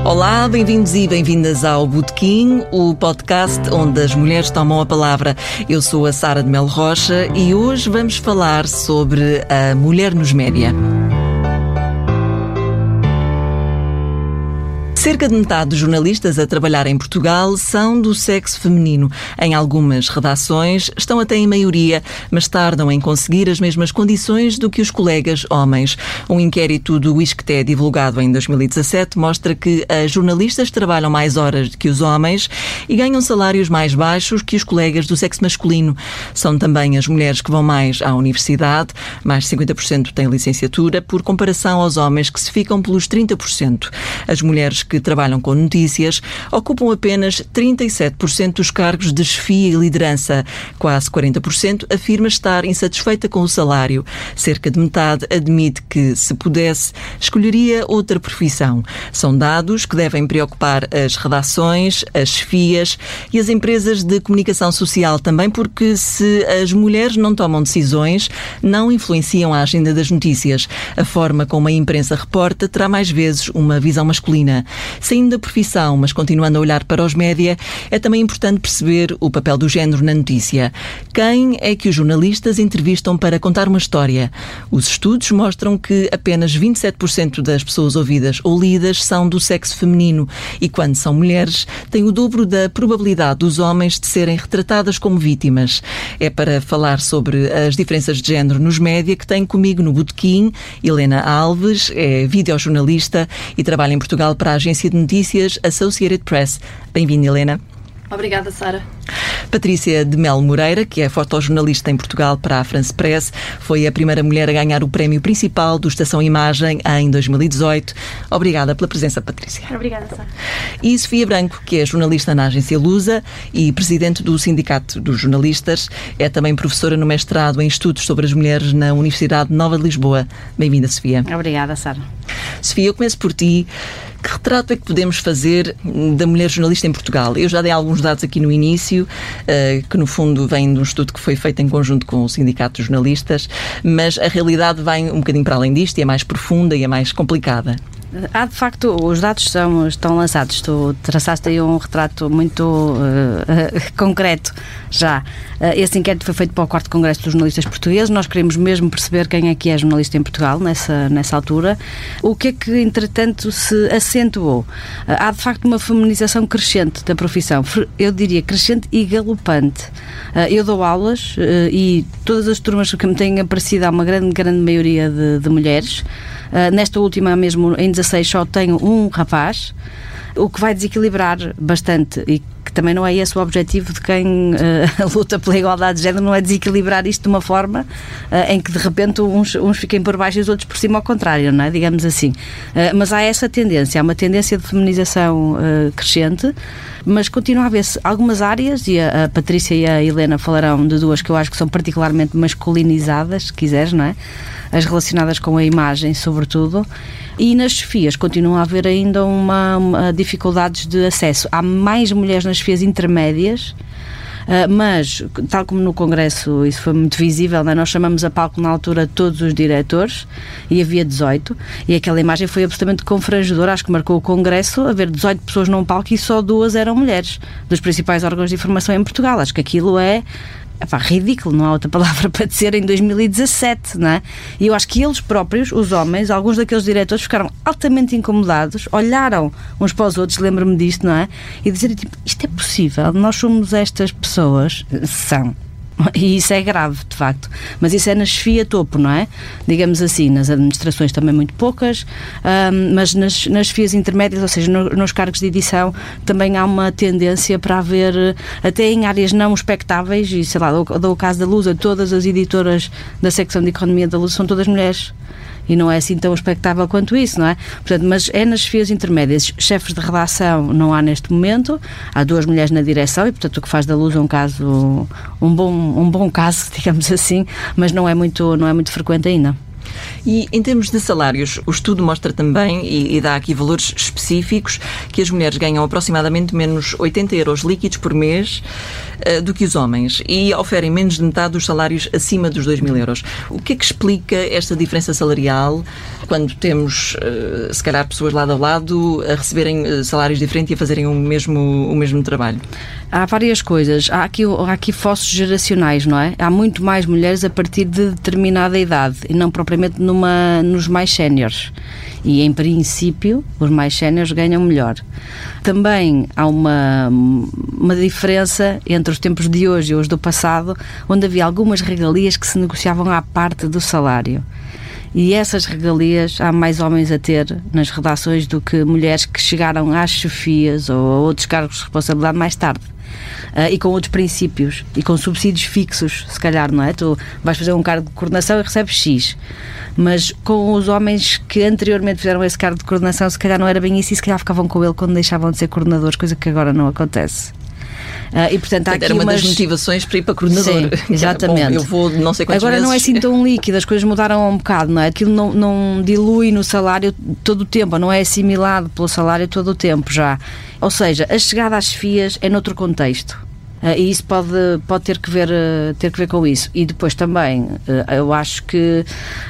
Olá, bem-vindos e bem-vindas ao Botequim, o podcast onde as mulheres tomam a palavra. Eu sou a Sara de Melo Rocha e hoje vamos falar sobre a mulher nos média. Cerca de metade dos jornalistas a trabalhar em Portugal são do sexo feminino. Em algumas redações estão até em maioria, mas tardam em conseguir as mesmas condições do que os colegas homens. Um inquérito do ISCTE divulgado em 2017 mostra que as jornalistas trabalham mais horas do que os homens e ganham salários mais baixos que os colegas do sexo masculino. São também as mulheres que vão mais à universidade, mais de 50% têm licenciatura, por comparação aos homens que se ficam pelos 30%. As mulheres que trabalham com notícias ocupam apenas 37% dos cargos de chefia e liderança. Quase 40% afirma estar insatisfeita com o salário. Cerca de metade admite que, se pudesse, escolheria outra profissão. São dados que devem preocupar as redações, as chefias e as empresas de comunicação social também, porque se as mulheres não tomam decisões, não influenciam a agenda das notícias. A forma como a imprensa reporta terá mais vezes uma visão masculina. Saindo da profissão, mas continuando a olhar para os média, é também importante perceber o papel do género na notícia. Quem é que os jornalistas entrevistam para contar uma história? Os estudos mostram que apenas 27% das pessoas ouvidas ou lidas são do sexo feminino e, quando são mulheres, têm o dobro da probabilidade dos homens de serem retratadas como vítimas. É para falar sobre as diferenças de género nos média que tenho comigo no Botequim Helena Alves, é videojornalista e trabalha em Portugal para a agência de notícias Associated Press. Bem-vinda, Helena. Obrigada, Sara. Patrícia de Melo Moreira, que é fotojornalista em Portugal para a France Press, foi a primeira mulher a ganhar o prémio principal do Estação Imagem em 2018. Obrigada pela presença, Patrícia. Obrigada, Sara. E Sofia Branco, que é jornalista na agência Lusa e presidente do Sindicato dos Jornalistas, é também professora no mestrado em Estudos sobre as Mulheres na Universidade Nova de Lisboa. Bem-vinda, Sofia. Obrigada, Sara. Sofia, eu começo por ti. Que retrato é que podemos fazer da mulher jornalista em Portugal? Eu já dei alguns dados aqui no início, que no fundo vêm de um estudo que foi feito em conjunto com o Sindicato dos Jornalistas, mas a realidade vai um bocadinho para além disto e é mais profunda e é mais complicada. De facto, os dados estão lançados. Tu traçaste aí um retrato muito concreto já. Esse inquérito foi feito para o 4º Congresso dos Jornalistas Portugueses. Nós queremos mesmo perceber quem é que é jornalista em Portugal nessa altura. O que é que, entretanto, se acentuou? Há, de facto, uma feminização crescente da profissão. Eu diria crescente e galopante. Eu dou aulas e todas as turmas que me têm aparecido há uma grande maioria de mulheres. Nesta última mesmo, em 16, só tenho um rapaz, o que vai desequilibrar bastante e que também não é esse o objetivo de quem luta pela igualdade de género, não é desequilibrar isto de uma forma em que de repente uns fiquem por baixo e os outros por cima, ao contrário, não é? Digamos assim. Mas há essa tendência, há uma tendência de feminização crescente, mas continua a haver algumas áreas, e a Patrícia e a Helena falarão de duas que eu acho que são particularmente masculinizadas, se quiseres, não é? As relacionadas com a imagem, sobretudo, e nas chefias continua a haver ainda uma dificuldades de acesso. Há mais mulheres nas chefias intermédias, mas, tal como no Congresso isso foi muito visível, não é? Nós chamamos a palco na altura todos os diretores e havia 18, e aquela imagem foi absolutamente confrangedora. Acho que marcou o Congresso haver 18 pessoas num palco e só 2 eram mulheres, dos principais órgãos de informação em Portugal. Acho que aquilo é ridículo, não há outra palavra para dizer, em 2017, não é? E eu acho que eles próprios, os homens, alguns daqueles diretores ficaram altamente incomodados, olharam uns para os outros, lembro-me disto, não é? E dizerem, tipo, isto é possível, nós somos estas pessoas, são. E isso é grave, de facto. Mas isso é na chefia topo, não é? Digamos assim, nas administrações também muito poucas, mas nas chefias intermédias, ou seja, nos cargos de edição, também há uma tendência para haver, até em áreas não expectáveis, e sei lá, dou o caso da Lusa, todas as editoras da secção de economia da Lusa são todas mulheres. E não é assim tão expectável quanto isso, não é? Portanto, mas é nas chefias intermédias. Chefes de redação não há neste momento. Há 2 mulheres na direção e, portanto, o que faz da Luz um caso, um bom caso, digamos assim, mas não é muito frequente ainda. E em termos de salários, o estudo mostra também, e dá aqui valores específicos, que as mulheres ganham aproximadamente menos 80 euros líquidos por mês do que os homens e oferem menos de metade dos salários acima dos 2.000 euros. O que é que explica esta diferença salarial quando temos, se calhar, pessoas lado a lado a receberem salários diferentes e a fazerem o mesmo trabalho? Há várias coisas. Há aqui fossos geracionais, não é? Há muito mais mulheres a partir de determinada idade e não propriamente nos mais séniores. E, em princípio, os mais séniores ganham melhor. Também há uma diferença entre os tempos de hoje e os do passado, onde havia algumas regalias que se negociavam à parte do salário. E essas regalias há mais homens a ter nas redações do que mulheres que chegaram às chefias ou a outros cargos de responsabilidade mais tarde. E com outros princípios e com subsídios fixos, se calhar, não é? Tu vais fazer um cargo de coordenação e recebes X, mas com os homens que anteriormente fizeram esse cargo de coordenação, se calhar não era bem isso e se calhar ficavam com ele quando deixavam de ser coordenadores, coisa que agora não acontece. E, portanto, há aqui era uma das motivações para ir para coordenador. Sim, exatamente. Bom, eu vou não sei quantas agora vezes. Não é assim tão líquido, as coisas mudaram um bocado, não é? Aquilo não dilui no salário todo o tempo, não é assimilado pelo salário todo o tempo já. Ou seja, a chegada às chefias é noutro contexto. E isso pode ter que ver com isso. E depois também, eu acho que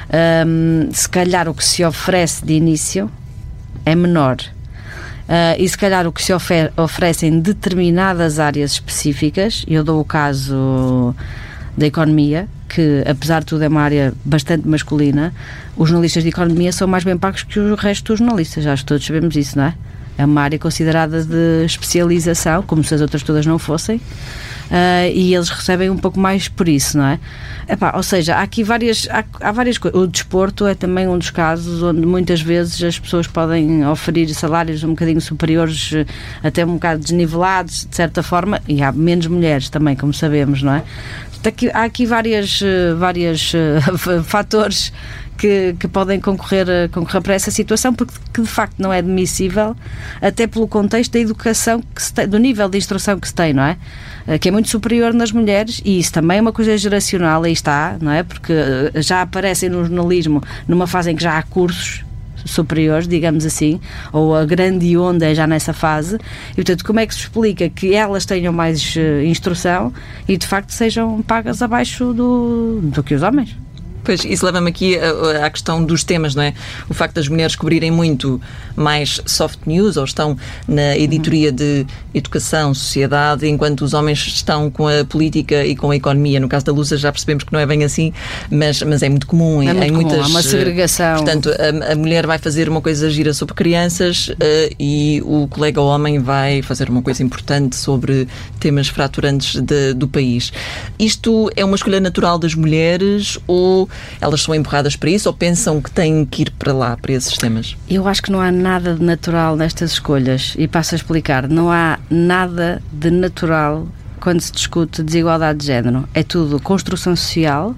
se calhar o que se oferece de início é menor. E se calhar o que se oferece em determinadas áreas específicas, eu dou o caso da economia, que apesar de tudo é uma área bastante masculina, os jornalistas de economia são mais bem pagos que o resto dos jornalistas, acho que todos sabemos isso, não é? É uma área considerada de especialização, como se as outras todas não fossem, e eles recebem um pouco mais por isso, não é? Ou seja, há aqui várias coisas. O desporto é também um dos casos onde muitas vezes as pessoas podem oferir salários um bocadinho superiores, até um bocado desnivelados, de certa forma, e há menos mulheres também, como sabemos, não é? Há aqui vários fatores que podem concorrer para essa situação, porque de facto não é admissível, até pelo contexto da educação que se tem, do nível de instrução que se tem, não é? Que é muito superior nas mulheres, e isso também é uma coisa geracional, aí está, não é? Porque já aparecem no jornalismo numa fase em que já há cursos superiores, digamos assim, ou a grande onda é já nessa fase, e portanto como é que se explica que elas tenham mais instrução e de facto sejam pagas abaixo do que os homens? Pois, isso leva-me aqui à questão dos temas, não é? O facto das mulheres cobrirem muito mais soft news, ou estão na editoria de educação, sociedade, enquanto os homens estão com a política e com a economia. No caso da Lusa já percebemos que não é bem assim, mas é muito comum. Há uma segregação. Portanto, a mulher vai fazer uma coisa gira sobre crianças e o colega homem vai fazer uma coisa importante sobre temas fraturantes do país. Isto é uma escolha natural das mulheres ou elas são empurradas para isso ou pensam que têm que ir para lá, para esses temas? Eu acho que não há nada de natural nestas escolhas e passo a explicar. Não há nada de natural quando se discute desigualdade de género. É tudo construção social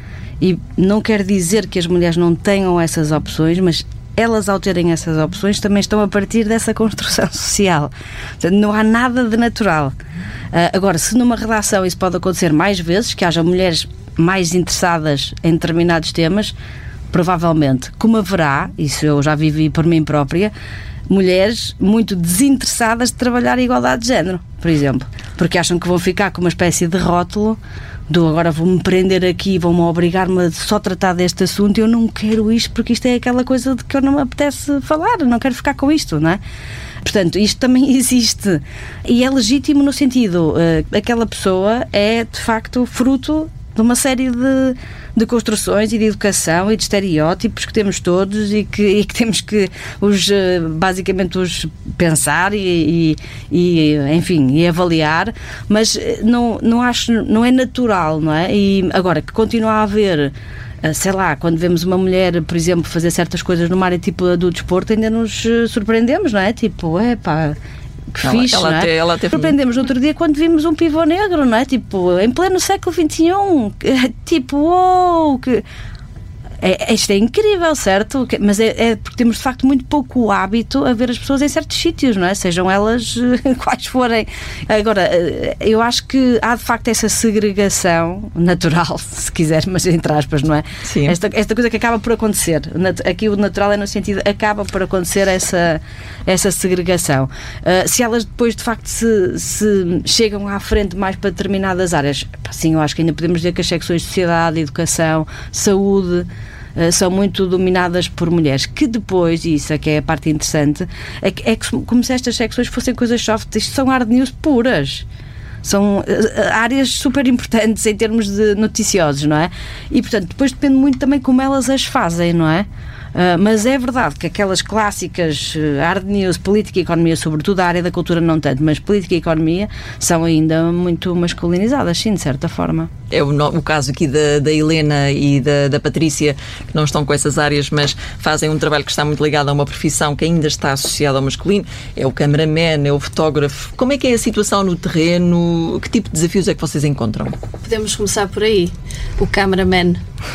e não quer dizer que as mulheres não tenham essas opções, mas elas, ao terem essas opções, também estão a partir dessa construção social. Portanto, não há nada de natural. Agora, se numa redação isso pode acontecer mais vezes, que haja mulheres mais interessadas em determinados temas, provavelmente, como haverá, isso eu já vivi por mim própria, mulheres muito desinteressadas de trabalhar a igualdade de género, por exemplo, porque acham que vão ficar com uma espécie de rótulo do agora vou-me prender aqui, vão-me obrigar-me a só tratar deste assunto, eu não quero isto porque isto é aquela coisa de que eu não me apetece falar, não quero ficar com isto, não é? Portanto, isto também existe e é legítimo no sentido, aquela pessoa é de facto fruto de uma série de construções e de educação e de estereótipos que temos todos e que temos que basicamente os pensar e avaliar, mas não é natural, não é? E agora que continua a haver, sei lá, quando vemos uma mulher, por exemplo, fazer certas coisas numa área tipo do desporto, ainda nos surpreendemos, não é? Tipo, que fixe, não é? Surpreendemos no outro dia quando vimos um pivô negro, não é? Tipo, em pleno século XXI, tipo, uou, que... Isto é incrível, certo? Mas é porque temos de facto muito pouco hábito a ver as pessoas em certos sítios, não é? Sejam elas quais forem. Agora, eu acho que há de facto essa segregação natural, se quiser, mas entre aspas, não é? Sim. Esta coisa que acaba por acontecer. Aqui o natural é no sentido, acaba por acontecer essa segregação. Se elas depois de facto se chegam à frente mais para determinadas áreas, sim, eu acho que ainda podemos dizer que as secções de sociedade, educação, saúde são muito dominadas por mulheres, que depois, e isso é que é a parte interessante, é como se estas secções fossem coisas soft. Isto são hard news puras. São áreas super importantes em termos de noticiosos, não é? E, portanto, depois depende muito também como elas as fazem, não é? Mas é verdade que aquelas clássicas hard news, política e economia, sobretudo a área da cultura não tanto, mas política e economia são ainda muito masculinizadas, sim, de certa forma. É o caso aqui da Helena e da Patrícia, que não estão com essas áreas, mas fazem um trabalho que está muito ligado a uma profissão que ainda está associada ao masculino. É o cameraman, é o fotógrafo. Como é que é a situação no terreno? Que tipo de desafios é que vocês encontram? Podemos começar por aí. O cameraman.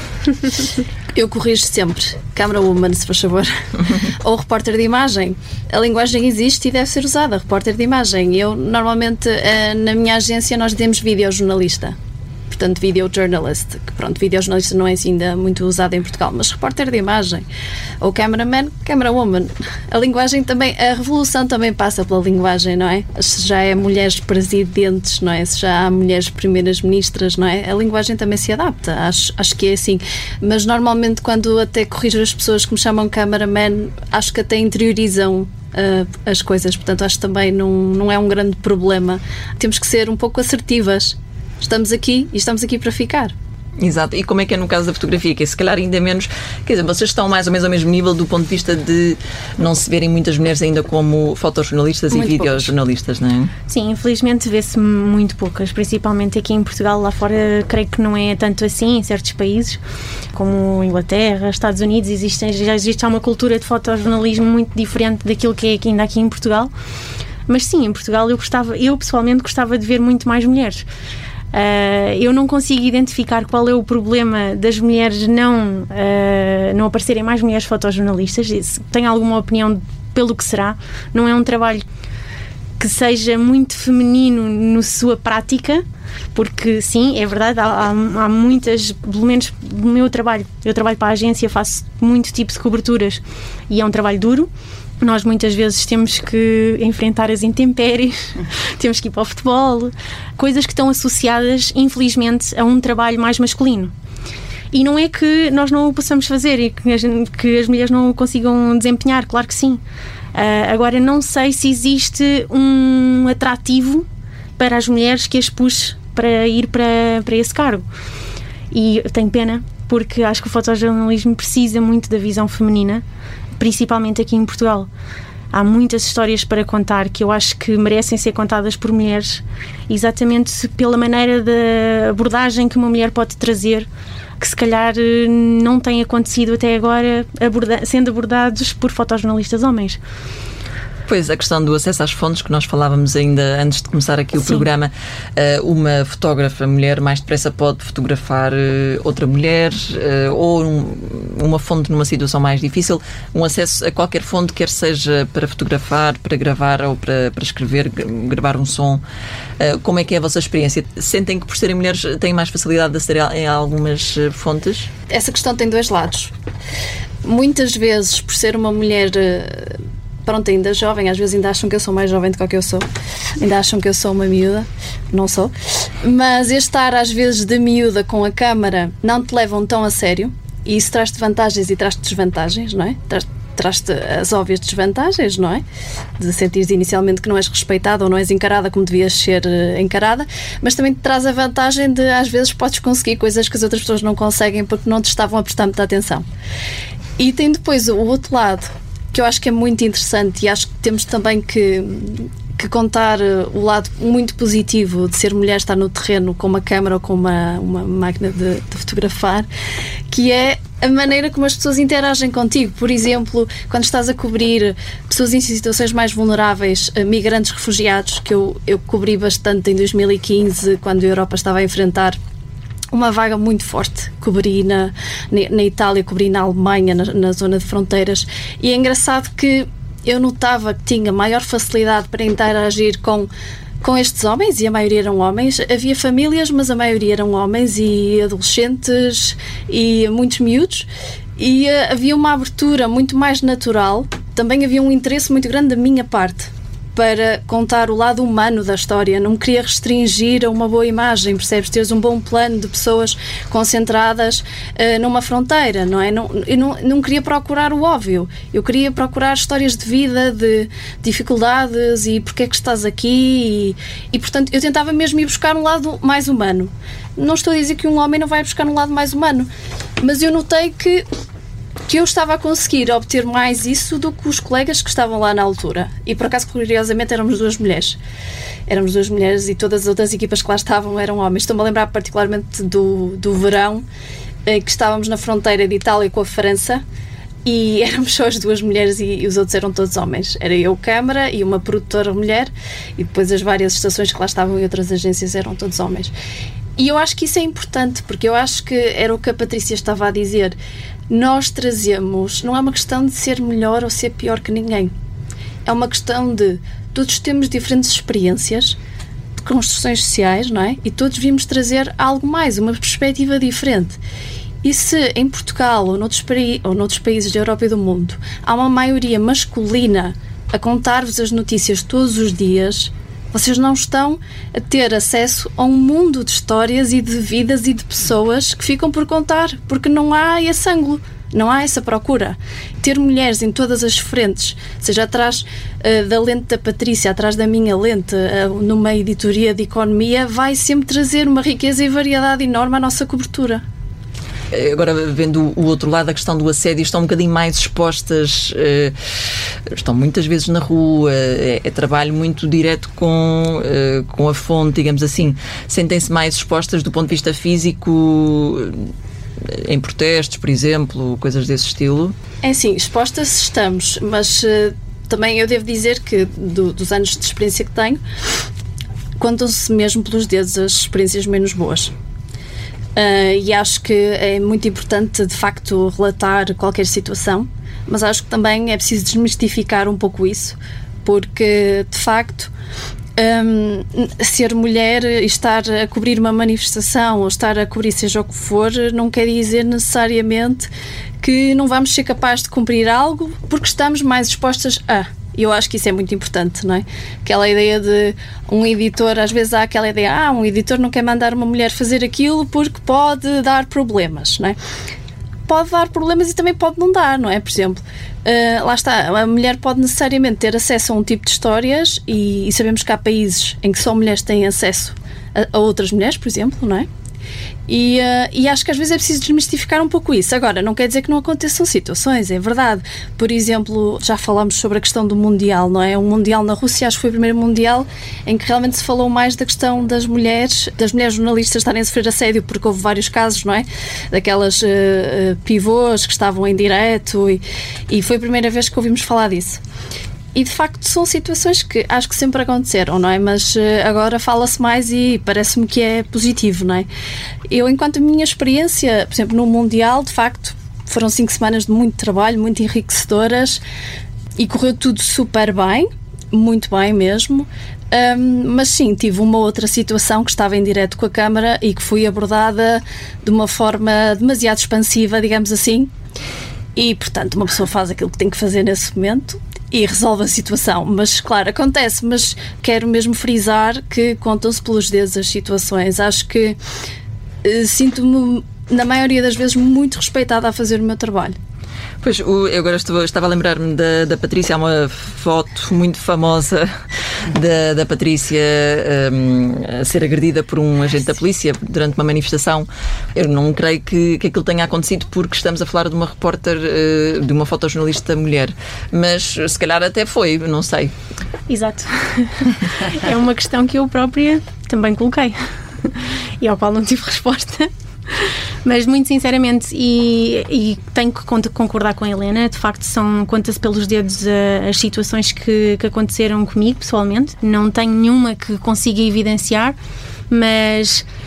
Eu corrijo sempre. Camera woman, se faz favor. Ou repórter de imagem. A linguagem existe e deve ser usada. Repórter de imagem. Eu, normalmente, na minha agência, nós dizemos videojornalista. Portanto, video journalist, que pronto, videojornalista não é ainda muito usado em Portugal, mas repórter de imagem, ou cameraman, camera woman. A linguagem também, a revolução também passa pela linguagem, não é? Se já é mulheres presidentes, não é? Se já há mulheres primeiras ministras, não é? A linguagem também se adapta, acho que é assim. Mas normalmente quando até corrijo as pessoas que me chamam cameraman, acho que até interiorizam as coisas, portanto acho que também não é um grande problema. Temos que ser um pouco assertivas. Estamos aqui e estamos aqui para ficar. Exato. E como é que é no caso da fotografia? Que é se calhar ainda menos... Quer dizer, vocês estão mais ou menos ao mesmo nível do ponto de vista de não se verem muitas mulheres ainda como fotojornalistas e videojornalistas, não é? Sim, infelizmente vê-se muito poucas, principalmente aqui em Portugal. Lá fora creio que não é tanto assim, em certos países como Inglaterra, Estados Unidos, já existe uma cultura de fotojornalismo muito diferente daquilo que é ainda aqui em Portugal. Mas sim, em Portugal eu pessoalmente gostava de ver muito mais mulheres. Eu não consigo identificar qual é o problema das mulheres não aparecerem mais mulheres fotojornalistas. Tenho alguma opinião pelo que será. Não é um trabalho que seja muito feminino na sua prática, porque sim, é verdade, há muitas, pelo menos no meu trabalho, eu trabalho para a agência, faço muito tipo de coberturas e é um trabalho duro. Nós muitas vezes temos que enfrentar as intempéries, temos que ir para o futebol, coisas que estão associadas, infelizmente, a um trabalho mais masculino. E não é que nós não o possamos fazer e que as mulheres não o consigam desempenhar, claro que sim. Agora, não sei se existe um atrativo para as mulheres que as puxe para ir para esse cargo. E eu tenho pena, porque acho que o fotojornalismo precisa muito da visão feminina, principalmente aqui em Portugal. Há muitas histórias para contar que eu acho que merecem ser contadas por mulheres, exatamente pela maneira de abordagem que uma mulher pode trazer, que se calhar não tem acontecido até agora, sendo abordados por fotojornalistas homens. Pois, a questão do acesso às fontes, que nós falávamos ainda antes de começar aqui o programa, uma fotógrafa mulher mais depressa pode fotografar outra mulher, ou uma fonte numa situação mais difícil, um acesso a qualquer fonte, quer seja para fotografar, para gravar ou para escrever, gravar um som. Como é que é a vossa experiência? Sentem que por serem mulheres têm mais facilidade de aceder em algumas fontes? Essa questão tem dois lados. Muitas vezes, por ser uma mulher... pronto, ainda jovem, às vezes ainda acham que eu sou mais jovem do que eu sou, ainda acham que eu sou uma miúda, não sou, mas estar às vezes de miúda com a câmara não te levam tão a sério, e isso traz-te vantagens e traz-te desvantagens, não é? Traz-te as óbvias desvantagens, não é? De sentires inicialmente que não és respeitada ou não és encarada como devias ser encarada, mas também te traz a vantagem de às vezes podes conseguir coisas que as outras pessoas não conseguem porque não te estavam a prestar muita atenção. E tem depois o outro lado, que eu acho que é muito interessante, e acho que temos também que contar o lado muito positivo de ser mulher, estar no terreno com uma câmara ou com uma máquina de fotografar, que é a maneira como as pessoas interagem contigo. Por exemplo, quando estás a cobrir pessoas em situações mais vulneráveis, migrantes, refugiados, que eu cobri bastante em 2015, quando a Europa estava a enfrentar uma vaga muito forte. Cobri na Itália, cobri na Alemanha, na zona de fronteiras, e é engraçado que eu notava que tinha maior facilidade para interagir com estes homens, e a maioria eram homens. Havia famílias, mas a maioria eram homens e adolescentes e muitos miúdos, e havia uma abertura muito mais natural. Também havia um interesse muito grande da minha parte para contar o lado humano da história. Não me queria restringir a uma boa imagem, percebes? Teres um bom plano de pessoas concentradas numa fronteira, não é? Eu não queria procurar o óbvio. Eu queria procurar histórias de vida, de dificuldades e porque é que estás aqui e portanto, eu tentava mesmo ir buscar um lado mais humano. Não estou a dizer que um homem não vai buscar um lado mais humano, mas eu notei que eu estava a conseguir obter mais isso do que os colegas que estavam lá na altura. E, por acaso, curiosamente, éramos duas mulheres. Éramos duas mulheres e todas as outras equipas que lá estavam eram homens. Estou-me a lembrar particularmente do verão, que estávamos na fronteira de Itália com a França, e éramos só as duas mulheres e os outros eram todos homens. Era eu, câmara, e uma produtora mulher, e depois as várias estações que lá estavam e outras agências eram todos homens. E eu acho que isso é importante, porque eu acho que era o que a Patrícia estava a dizer. Nós trazemos, não é uma questão de ser melhor ou ser pior que ninguém. É uma questão de todos temos diferentes experiências de construções sociais, não é? E todos vimos trazer algo mais, uma perspectiva diferente. E se em Portugal ou noutros países da Europa e do mundo há uma maioria masculina a contar-vos as notícias todos os dias, vocês não estão a ter acesso a um mundo de histórias e de vidas e de pessoas que ficam por contar, porque não há esse ângulo, não há essa procura. Ter mulheres em todas as frentes, seja atrás da lente da Patrícia, atrás da minha lente, numa editoria de economia, vai sempre trazer uma riqueza e variedade enorme à nossa cobertura. Agora, vendo o outro lado, a questão do assédio, estão um bocadinho mais expostas, estão muitas vezes na rua, é trabalho muito direto com a fonte, digamos assim. Sentem-se mais expostas do ponto de vista físico, em protestos, por exemplo, coisas desse estilo? É assim, expostas estamos, mas também eu devo dizer que dos anos de experiência que tenho, contam-se mesmo pelos dedos as experiências menos boas. E acho que é muito importante, de facto, relatar qualquer situação, mas acho que também é preciso desmistificar um pouco isso, porque, de facto, ser mulher e estar a cobrir uma manifestação ou estar a cobrir seja o que for, não quer dizer necessariamente que não vamos ser capazes de cumprir algo porque estamos mais expostas a... E eu acho que isso é muito importante, não é? Aquela ideia de um editor, às vezes há aquela ideia, um editor não quer mandar uma mulher fazer aquilo porque pode dar problemas, não é? Pode dar problemas e também pode não dar, não é? Por exemplo, lá está, a mulher pode necessariamente ter acesso a um tipo de histórias e sabemos que há países em que só mulheres têm acesso a outras mulheres, por exemplo, não é? E acho que às vezes é preciso desmistificar um pouco isso. Agora, não quer dizer que não aconteçam situações, é verdade. Por exemplo, já falámos sobre a questão do Mundial, não é? O Mundial na Rússia, acho que foi o primeiro Mundial em que realmente se falou mais da questão das mulheres jornalistas estarem a sofrer assédio, porque houve vários casos, não é? Daquelas pivôs que estavam em direto e foi a primeira vez que ouvimos falar disso. E, de facto, são situações que acho que sempre aconteceram, não é? Mas agora fala-se mais e parece-me que é positivo, não é? Eu, enquanto a minha experiência, por exemplo, no Mundial, de facto, foram 5 semanas de muito trabalho, muito enriquecedoras e correu tudo super bem, muito bem mesmo. Mas sim, tive uma outra situação que estava em direto com a Câmara e que fui abordada de uma forma demasiado expansiva, digamos assim. E, portanto, uma pessoa faz aquilo que tem que fazer nesse momento e resolve a situação. Mas, claro, acontece, mas quero mesmo frisar que contam-se pelos dedos as situações. Acho que sinto-me, na maioria das vezes, muito respeitada a fazer o meu trabalho. Pois, eu agora estava a lembrar-me da Patrícia. Há uma foto muito famosa da Patrícia a ser agredida por um agente da polícia durante uma manifestação. Eu não creio que aquilo tenha acontecido porque estamos a falar de uma repórter, de uma fotojornalista mulher, mas se calhar até foi, não sei. Exato. É uma questão que eu própria também coloquei e ao qual não tive resposta. Mas muito sinceramente, e tenho que concordar com a Helena, de facto conta-se pelos dedos as situações que aconteceram comigo pessoalmente. Não tenho nenhuma que consiga evidenciar, mas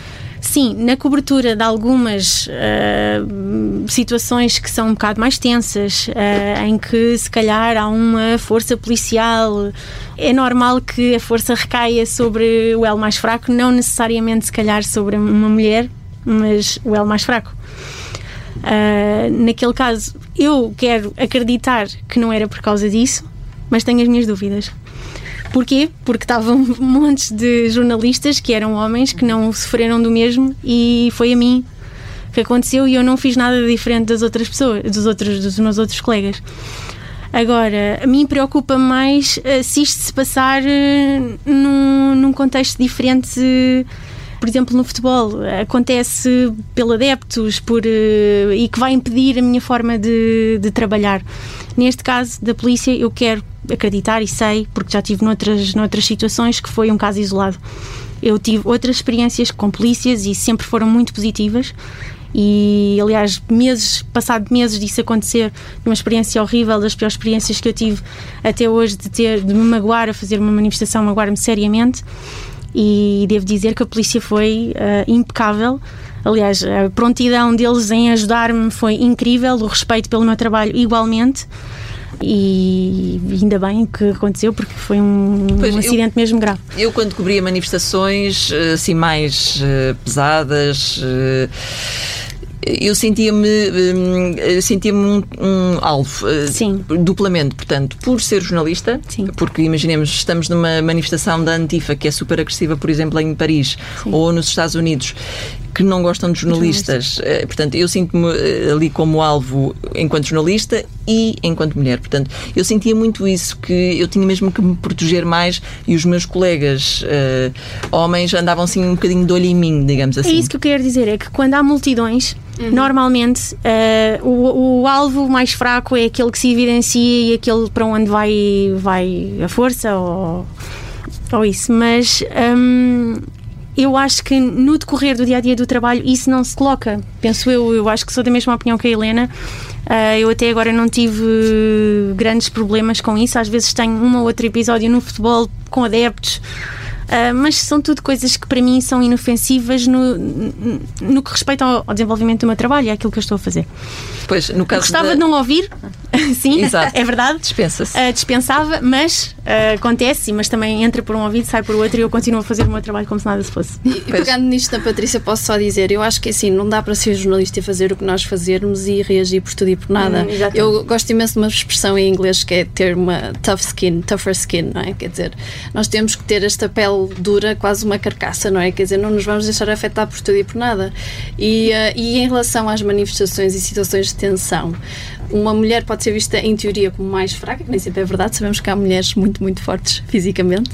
Sim, na cobertura de algumas situações que são um bocado mais tensas, em que se calhar há uma força policial, é normal que a força recaia sobre o elo mais fraco, não necessariamente se calhar sobre uma mulher, mas o elo mais fraco. Naquele caso, eu quero acreditar que não era por causa disso, mas tenho as minhas dúvidas. Porquê? Porque estavam montes de jornalistas que eram homens que não sofreram do mesmo e foi a mim que aconteceu e eu não fiz nada diferente das outras pessoas, dos meus outros colegas. Agora, a mim preocupa mais se isto se passar num contexto diferente. Por exemplo, no futebol, acontece pelo adeptos e que vai impedir a minha forma de trabalhar. Neste caso da polícia, eu quero acreditar e sei, porque já tive noutras situações, que foi um caso isolado. Eu tive outras experiências com polícias e sempre foram muito positivas e, aliás, passado meses disso acontecer, uma experiência horrível, das piores experiências que eu tive até hoje, de me magoar a fazer uma manifestação, magoar-me seriamente. E devo dizer que a polícia foi impecável. Aliás, a prontidão deles em ajudar-me foi incrível, o respeito pelo meu trabalho igualmente. E ainda bem que aconteceu, porque foi um acidente mesmo grave. Eu, quando cobria manifestações assim mais pesadas, eu sentia-me um alvo. Sim. Duplamente, portanto, por ser jornalista. Sim. Porque imaginemos, estamos numa manifestação da Antifa que é super agressiva, por exemplo, em Paris. Sim. Ou nos Estados Unidos, que não gostam de jornalistas. Portanto, eu sinto-me ali como alvo enquanto jornalista e enquanto mulher. Portanto, eu sentia muito isso, que eu tinha mesmo que me proteger mais e os meus colegas homens andavam assim um bocadinho de olho em mim, digamos assim. É isso que eu quero dizer, é que quando há multidões, normalmente o alvo mais fraco é aquele que se evidencia e aquele para onde vai a força ou isso. Mas eu acho que no decorrer do dia-a-dia do trabalho isso não se coloca, penso eu acho que sou da mesma opinião que a Helena. Eu até agora não tive grandes problemas com isso. Às vezes tenho um ou outro episódio no futebol com adeptos, mas são tudo coisas que para mim são inofensivas no que respeita ao desenvolvimento do meu trabalho e àquilo que eu estou a fazer. Pois, no caso gostava de não ouvir, sim, exato. É verdade. Dispensa-se. Dispensava, mas acontece, mas também entra por um ouvido, sai por outro e eu continuo a fazer o meu trabalho como se nada se fosse. E pegando nisto da Patrícia, posso só dizer, eu acho que assim, não dá para ser jornalista e fazer o que nós fazermos e reagir por tudo e por nada. Eu gosto imenso de uma expressão em inglês que é ter uma tougher skin, não é? Quer dizer, nós temos que ter esta pele dura, quase uma carcaça, não é? Quer dizer, não nos vamos deixar afetar por tudo e por nada. E em relação às manifestações e situações de tensão, uma mulher pode ser vista em teoria como mais fraca, que nem sempre é verdade, sabemos que há mulheres muito, muito fortes fisicamente,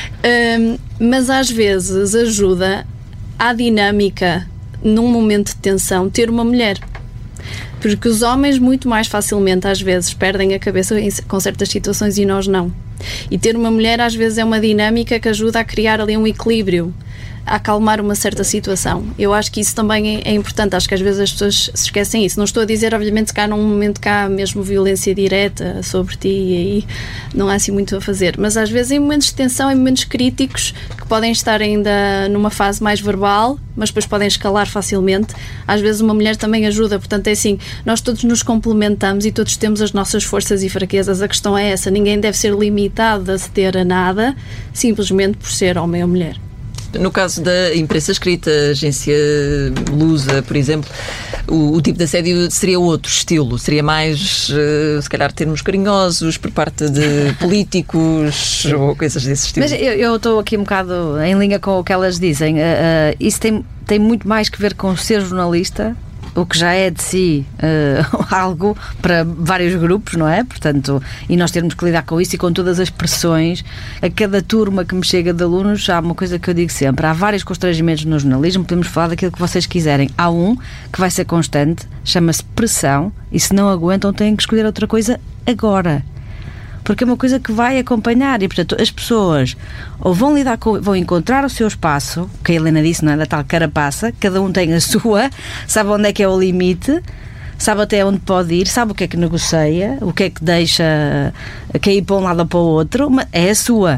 mas às vezes ajuda à dinâmica num momento de tensão ter uma mulher. Porque os homens muito mais facilmente às vezes perdem a cabeça com certas situações e nós não. E ter uma mulher às vezes é uma dinâmica que ajuda a criar ali um equilíbrio, a acalmar uma certa situação. Eu acho que isso também é importante. Acho que às vezes as pessoas se esquecem isso. Não estou a dizer, obviamente, que há num momento que há mesmo violência direta sobre ti e aí não há assim muito a fazer. Mas às vezes em momentos de tensão, em momentos críticos, que podem estar ainda numa fase mais verbal, mas depois podem escalar facilmente, às vezes uma mulher também ajuda. Portanto, é assim, nós todos nos complementamos e todos temos as nossas forças e fraquezas. A questão é essa. Ninguém deve ser limitado a ceder a nada, simplesmente por ser homem ou mulher. No caso da imprensa escrita, a agência Lusa, por exemplo, o tipo de assédio seria outro estilo, seria mais, se calhar, termos carinhosos por parte de políticos ou coisas desse estilo. Mas eu estou aqui um bocado em linha com o que elas dizem. Isso tem muito mais que ver com ser jornalista, o que já é de si algo para vários grupos, não é? Portanto, e nós termos que lidar com isso e com todas as pressões. A cada turma que me chega de alunos, há uma coisa que eu digo sempre: há vários constrangimentos no jornalismo, podemos falar daquilo que vocês quiserem. Há um que vai ser constante, chama-se pressão, e se não aguentam têm que escolher outra coisa agora. Porque é uma coisa que vai acompanhar e, portanto, as pessoas ou vão encontrar o seu espaço, que a Helena disse, não é? Da tal carapaça, cada um tem a sua, sabe onde é que é o limite, sabe até onde pode ir, sabe o que é que negocia, o que é que deixa cair para um lado ou para o outro, mas é a sua.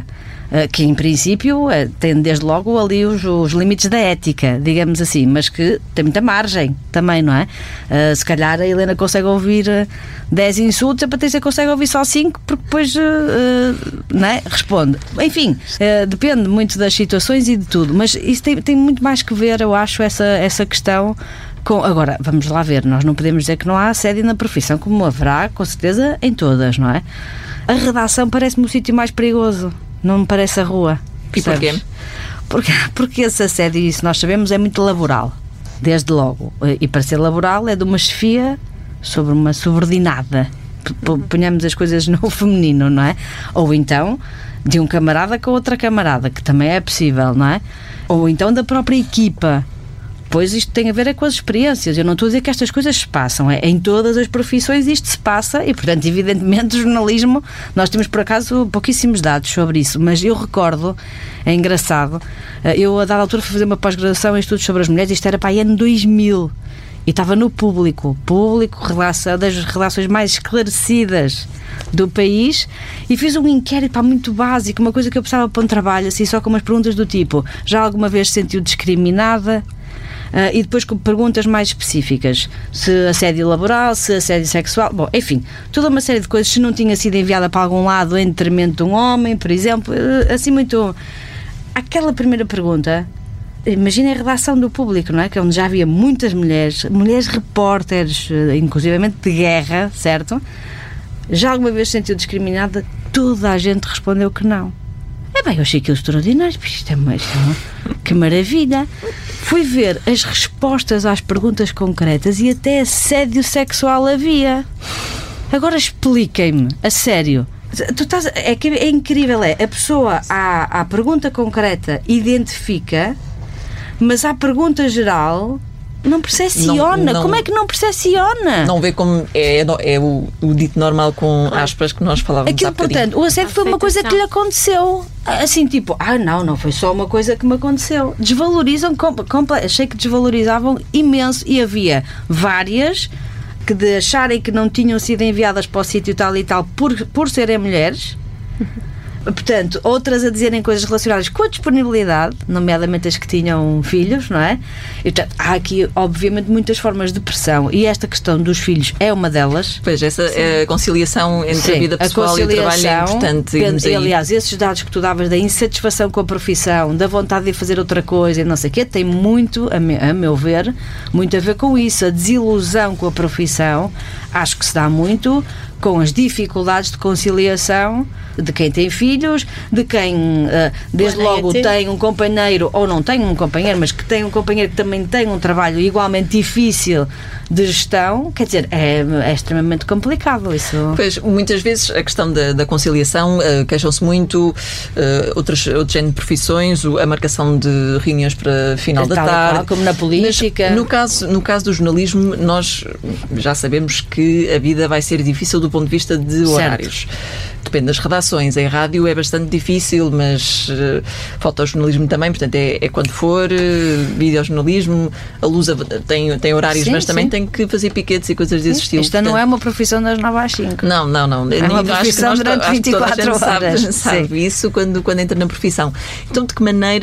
que em princípio tem desde logo ali os limites da ética, digamos assim, mas que tem muita margem também, não é? Se calhar a Helena consegue ouvir 10 insultos, a Patrícia consegue ouvir só 5, porque depois não é? Responde. Enfim, depende muito das situações e de tudo, mas isso tem muito mais que ver, eu acho, essa questão. Agora, vamos lá ver, nós não podemos dizer que não há assédio na profissão, como haverá, com certeza, em todas, não é? A redação parece-me o sítio mais perigoso, não me parece a rua. Percebes? E porquê? Porque esse assédio, isso nós sabemos, é muito laboral, desde logo. E para ser laboral é de uma chefia sobre uma subordinada. Ponhamos as coisas no feminino, não é? Ou então de um camarada com outra camarada, que também é possível, não é? Ou então da própria equipa. Pois isto tem a ver com as experiências. Eu não estou a dizer que estas coisas se passam. Em todas as profissões isto se passa e, portanto, evidentemente, o jornalismo, nós temos, por acaso, pouquíssimos dados sobre isso, mas eu recordo, é engraçado, eu, a dada altura, fui fazer uma pós-graduação em estudos sobre as mulheres, isto era para aí ano 2000, e estava no público, das relações mais esclarecidas do país, e fiz um inquérito muito básico, uma coisa que eu precisava para um trabalho, assim, só com umas perguntas do tipo: já alguma vez se sentiu discriminada? E depois com perguntas mais específicas, se assédio laboral, se assédio sexual, bom, enfim, toda uma série de coisas. Se não tinha sido enviada para algum lado em detrimento de um homem, por exemplo, assim muito. Aquela primeira pergunta, imagina a redação do Público, não é? Que é onde já havia muitas mulheres repórteres, inclusivamente de guerra, certo? Já alguma vez se sentiu discriminada? Toda a gente respondeu que não. Eu achei aquilo extraordinário, isto é que maravilha. Fui ver as respostas às perguntas concretas e até assédio sexual havia. Agora expliquem-me, a sério. É incrível, a pessoa à pergunta concreta identifica, mas à pergunta geral não percepciona. Como é que não percepciona? Não vê como é o dito normal com aspas que nós falávamos aquilo, há bocadinho. Portanto, o assédio foi uma coisa que lhe aconteceu. Assim, tipo, não foi só uma coisa que me aconteceu. Desvalorizam, achei que desvalorizavam imenso, e havia várias que, de acharem que não tinham sido enviadas para o sítio tal e tal por serem mulheres. Portanto, outras a dizerem coisas relacionadas com a disponibilidade, nomeadamente as que tinham filhos, não é? E, portanto, há aqui, obviamente, muitas formas de pressão, e esta questão dos filhos é uma delas. Pois, essa conciliação entre a vida pessoal e o trabalho é importante. E, aliás, esses dados que tu davas da insatisfação com a profissão, da vontade de fazer outra coisa e não sei o quê, tem muito, a meu ver, muito a ver com isso. A desilusão com a profissão, acho que se dá muito com as dificuldades de conciliação de quem tem filhos, de quem desde logo tem um companheiro, ou não tem um companheiro, mas que tem um companheiro que também tem um trabalho igualmente difícil de gestão. Quer dizer, é extremamente complicado isso. Pois, muitas vezes a questão da conciliação, queixam-se muito outro género de profissões, a marcação de reuniões para final da tarde, como na política. Mas, no caso do jornalismo, nós já sabemos que a vida vai ser difícil do ponto de vista de horários. Depende das redações. Em rádio é bastante difícil, mas fotojornalismo também, portanto é quando for, videojornalismo, a Lusa tem horários, sim, mas também tem que fazer piquetes e coisas desse estilo. Esta não é uma profissão das 9 às 5. Não. É uma profissão durante 24 horas. Sabe isso quando entra na profissão. Então, de que maneira,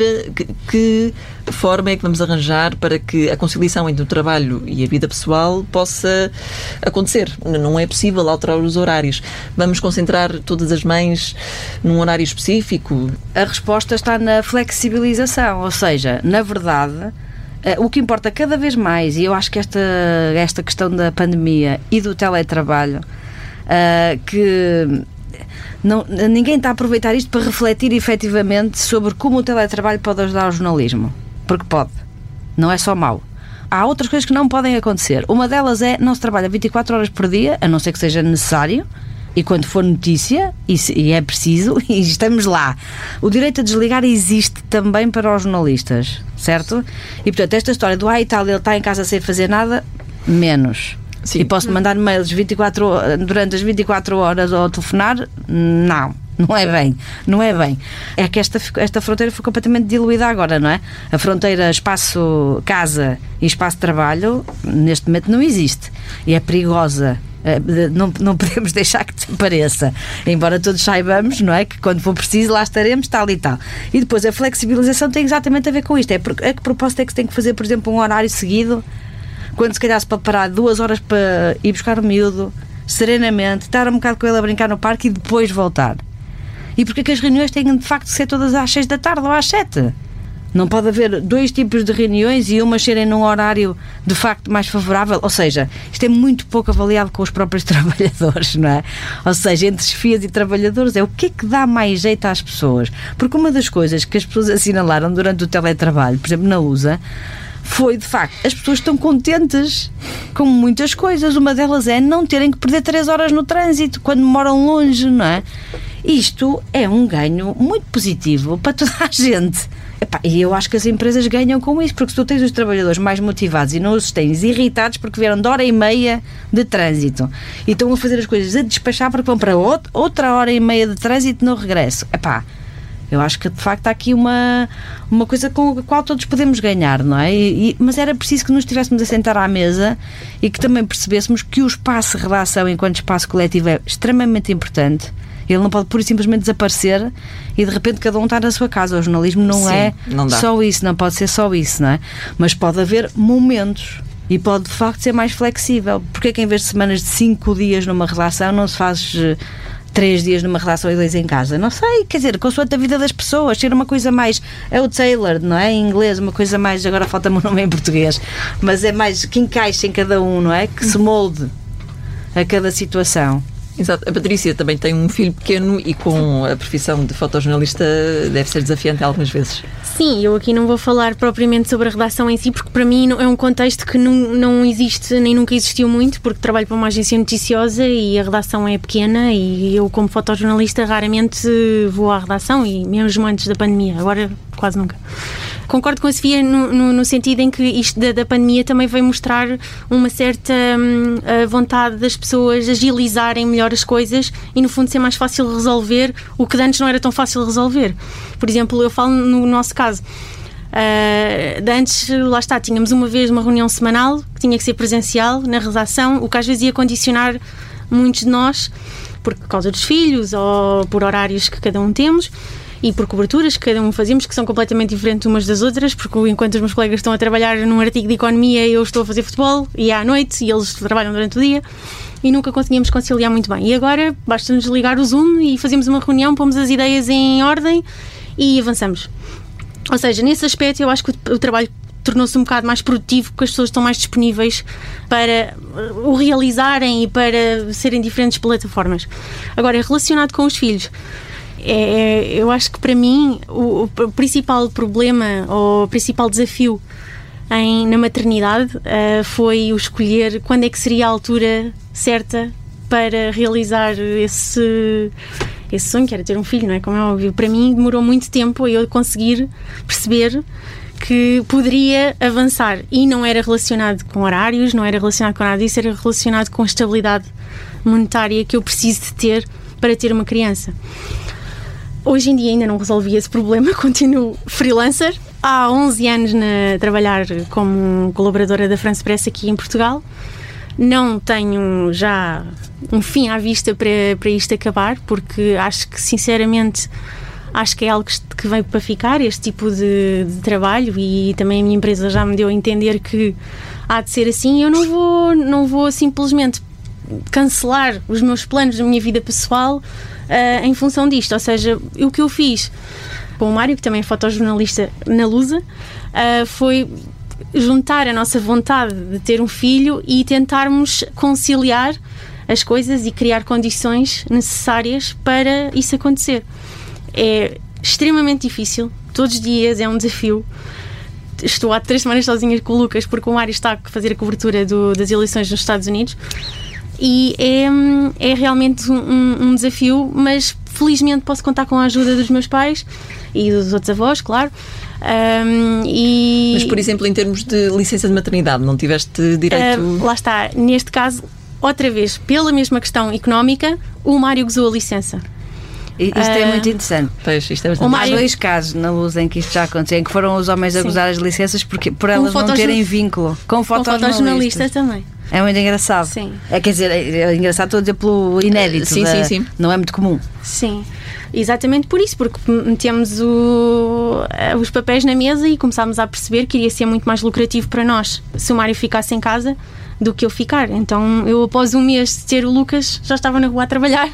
que forma é que vamos arranjar para que a conciliação entre o trabalho e a vida pessoal possa acontecer? Não é possível alterar os horários. Vamos concentrar todas as mães num horário específico? A resposta está na flexibilização, ou seja, na verdade, o que importa cada vez mais, e eu acho que esta questão da pandemia e do teletrabalho, que ninguém está a aproveitar isto para refletir efetivamente sobre como o teletrabalho pode ajudar o jornalismo, porque pode, não é só mau. Há outras coisas que não podem acontecer. Uma delas é: não se trabalha 24 horas por dia, a não ser que seja necessário, e quando for notícia, e é preciso, e estamos lá. O direito a desligar existe também para os jornalistas, certo? E, portanto, esta história do e tal, ele está em casa sem fazer nada, menos. Sim. E posso mandar e-mails durante as 24 horas ou telefonar? Não é bem. É que esta fronteira foi completamente diluída agora, não é? A fronteira espaço-casa e espaço-trabalho, neste momento, não existe. E é perigosa. Não podemos deixar que desapareça, embora todos saibamos, não é, que quando for preciso lá estaremos, tal e tal. E depois a flexibilização tem exatamente a ver com isto. A que propósito é que se tem que fazer, por exemplo, um horário seguido, quando se calhar se pode parar 2 horas para ir buscar o miúdo serenamente, estar um bocado com ele a brincar no parque e depois voltar? E porque é que as reuniões têm de facto de ser todas às 6 da tarde ou às 7? Não pode haver 2 tipos de reuniões e umas serem num horário de facto mais favorável? Ou seja, isto é muito pouco avaliado com os próprios trabalhadores, não é? Ou seja, entre chefias e trabalhadores, é o que é que dá mais jeito às pessoas? Porque uma das coisas que as pessoas assinalaram durante o teletrabalho, por exemplo, na USA, foi, de facto, as pessoas estão contentes com muitas coisas. Uma delas é não terem que perder 3 horas no trânsito quando moram longe, não é? Isto é um ganho muito positivo para toda a gente. E eu acho que as empresas ganham com isso, porque se tu tens os trabalhadores mais motivados e não os tens irritados porque vieram de 1h30 de trânsito e estão a fazer as coisas a despachar porque vão para outra 1h30 de trânsito no regresso, eu acho que de facto há aqui uma coisa com a qual todos podemos ganhar, não é? Mas era preciso que nos estivéssemos a sentar à mesa e que também percebêssemos que o espaço de redação enquanto espaço coletivo é extremamente importante. Ele não pode pura e simplesmente desaparecer e de repente cada um está na sua casa. O jornalismo não é só isso, não pode ser só isso, não é? Mas pode haver momentos e pode de facto ser mais flexível. Porque é que em vez de semanas de 5 dias numa redação não se faz 3 dias numa redação e 2 em casa? Não sei, quer dizer, consoante a vida das pessoas, ser uma coisa mais, é o tailored, não é? Em inglês, uma coisa mais, agora falta-me o nome em português, mas é mais que encaixe em cada um, não é? Que se molde a cada situação. Exato. A Patrícia também tem um filho pequeno e com a profissão de fotojornalista deve ser desafiante algumas vezes. Sim, eu aqui não vou falar propriamente sobre a redação em si, porque para mim é um contexto que não existe, nem nunca existiu muito, porque trabalho para uma agência noticiosa e a redação é pequena e eu, como fotojornalista, raramente vou à redação, e mesmo antes da pandemia, agora quase nunca. Concordo com a Sofia no sentido em que isto da pandemia também veio mostrar uma certa vontade das pessoas agilizarem melhor as coisas e, no fundo, ser mais fácil resolver o que antes não era tão fácil resolver. Por exemplo, eu falo no nosso caso. De antes, lá está, tínhamos uma vez uma reunião semanal que tinha que ser presencial na redação, o que às vezes ia condicionar muitos de nós por causa dos filhos ou por horários que cada um temos. E por coberturas que cada um fazemos, que são completamente diferentes umas das outras, porque enquanto os meus colegas estão a trabalhar num artigo de economia, eu estou a fazer futebol, e à noite, e eles trabalham durante o dia, e nunca conseguíamos conciliar muito bem. E agora basta-nos ligar o Zoom e fazemos uma reunião, pomos as ideias em ordem e avançamos. Ou seja, nesse aspecto eu acho que o trabalho tornou-se um bocado mais produtivo, porque as pessoas estão mais disponíveis para o realizarem e para serem diferentes plataformas. Agora, relacionado com os filhos, eu acho que para mim o principal problema ou o principal desafio na maternidade foi o escolher quando é que seria a altura certa para realizar esse sonho, que era ter um filho, não é? Como é óbvio. Para mim demorou muito tempo a eu conseguir perceber que poderia avançar, e não era relacionado com horários, não era relacionado com nada disso, era relacionado com a estabilidade monetária que eu preciso de ter para ter uma criança. Hoje em dia ainda não resolvi esse problema, continuo freelancer. Há 11 anos a trabalhar como colaboradora da France Press aqui em Portugal. Não tenho já um fim à vista para isto acabar, porque acho que, sinceramente, acho que é algo que veio para ficar, este tipo de trabalho, e também a minha empresa já me deu a entender que há de ser assim. Eu não vou simplesmente cancelar os meus planos da minha vida pessoal em função disto. Ou seja, o que eu fiz com o Mário, que também é fotojornalista na Lusa, foi juntar a nossa vontade de ter um filho e tentarmos conciliar as coisas e criar condições necessárias para isso acontecer. É extremamente difícil, todos os dias é um desafio. Estou há 3 semanas sozinha com o Lucas, porque o Mário está a fazer a cobertura das eleições nos Estados Unidos, e é realmente um desafio, mas felizmente posso contar com a ajuda dos meus pais e dos outros avós, claro. Mas, por exemplo, em termos de licença de maternidade, não tiveste direito? Lá está, neste caso, outra vez, pela mesma questão económica, o Mário gozou a licença. Isto é muito interessante. Pois, isto é bastante... Há 2 casos na Luz em que isto já aconteceu, em que foram os homens a gozar as licenças por elas não terem vínculo. Com fotojornalistas também. É muito engraçado. Sim. Quer dizer, é engraçado, estou a dizer pelo inédito. Sim. Não é muito comum. Sim. Exatamente por isso, porque metemos os papéis na mesa e começámos a perceber que iria ser muito mais lucrativo para nós se o Mário ficasse em casa do que eu ficar. Então eu, após um mês de ter o Lucas, já estava na rua a trabalhar.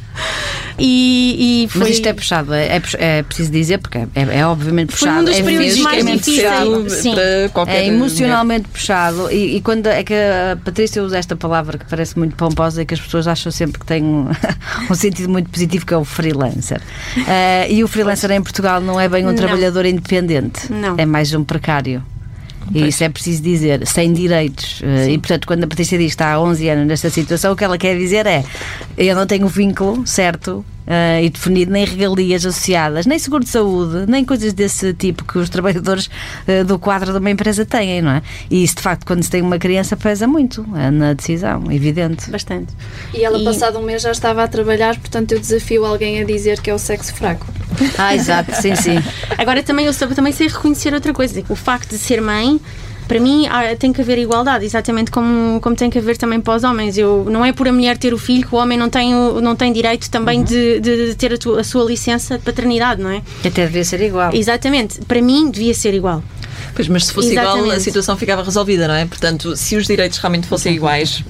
E foi... Mas isto é puxado, é preciso dizer, porque é obviamente puxado. Foi um dos períodos mais difíceis. É emocionalmente puxado. E quando é que a Patrícia usa esta palavra que parece muito pomposa e que as pessoas acham sempre que tem um sentido muito positivo, que é o freelancer. E o freelancer em Portugal não é bem um trabalhador independente, é mais um precário. E isso é preciso dizer, sem direitos. E portanto, quando a Patrícia diz que está há 11 anos nesta situação, o que ela quer dizer é: eu não tenho vínculo certo e definido, nem regalias associadas, nem seguro de saúde, nem coisas desse tipo que os trabalhadores do quadro de uma empresa têm, não é? E isso, de facto, quando se tem uma criança, pesa muito na decisão, evidente. Bastante. E ela, passado um mês, já estava a trabalhar, portanto eu desafio alguém a dizer que é o sexo fraco. Exato, sim. Agora também eu também sei reconhecer outra coisa, que o facto de ser mãe, para mim, tem que haver igualdade, exatamente como tem que haver também para os homens. Não é por a mulher ter o filho que o homem não tem direito também de ter a sua licença de paternidade, não é? Até devia ser igual. Exatamente, para mim devia ser igual. Pois, mas se fosse igual, a situação ficava resolvida, não é? Portanto, se os direitos realmente fossem iguais...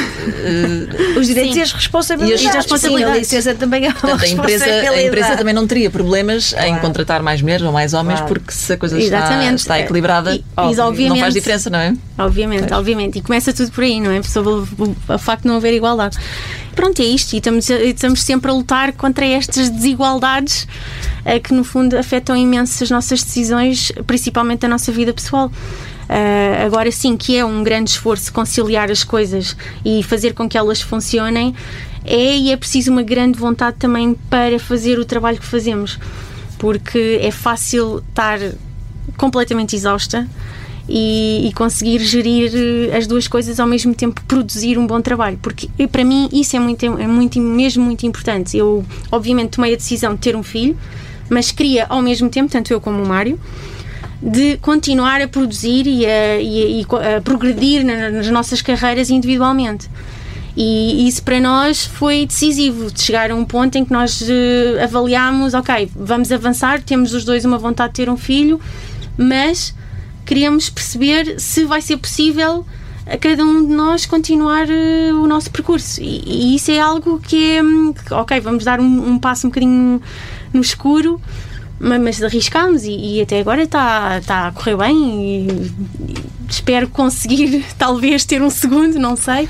os direitos e as responsabilidades. Sim, a licença também é uma responsabilidade. A empresa também não teria problemas em contratar mais mulheres ou mais homens, porque se a coisa está equilibrada, não faz diferença, não é? Obviamente. E começa tudo por aí, não é? Sobre o facto de não haver igualdade. Pronto, é isto. E estamos sempre a lutar contra estas desigualdades que, no fundo, afetam imenso as nossas decisões, principalmente a nossa vida pessoal. Agora sim, que é um grande esforço conciliar as coisas e fazer com que elas funcionem, e é preciso uma grande vontade também para fazer o trabalho que fazemos, porque é fácil estar completamente exausta e conseguir gerir as duas coisas ao mesmo tempo, produzir um bom trabalho, porque para mim isso é mesmo muito importante. Eu obviamente tomei a decisão de ter um filho, mas queria ao mesmo tempo, tanto eu como o Mário, de continuar a produzir e a progredir nas nossas carreiras individualmente. E isso para nós foi decisivo, de chegar a um ponto em que nós avaliámos, ok, vamos avançar, temos os dois uma vontade de ter um filho, mas queríamos perceber se vai ser possível a cada um de nós continuar o nosso percurso. E isso é algo que é, ok, vamos dar um passo um bocadinho no escuro, mas arriscámos e até agora está a correr bem e espero conseguir talvez ter um segundo, não sei.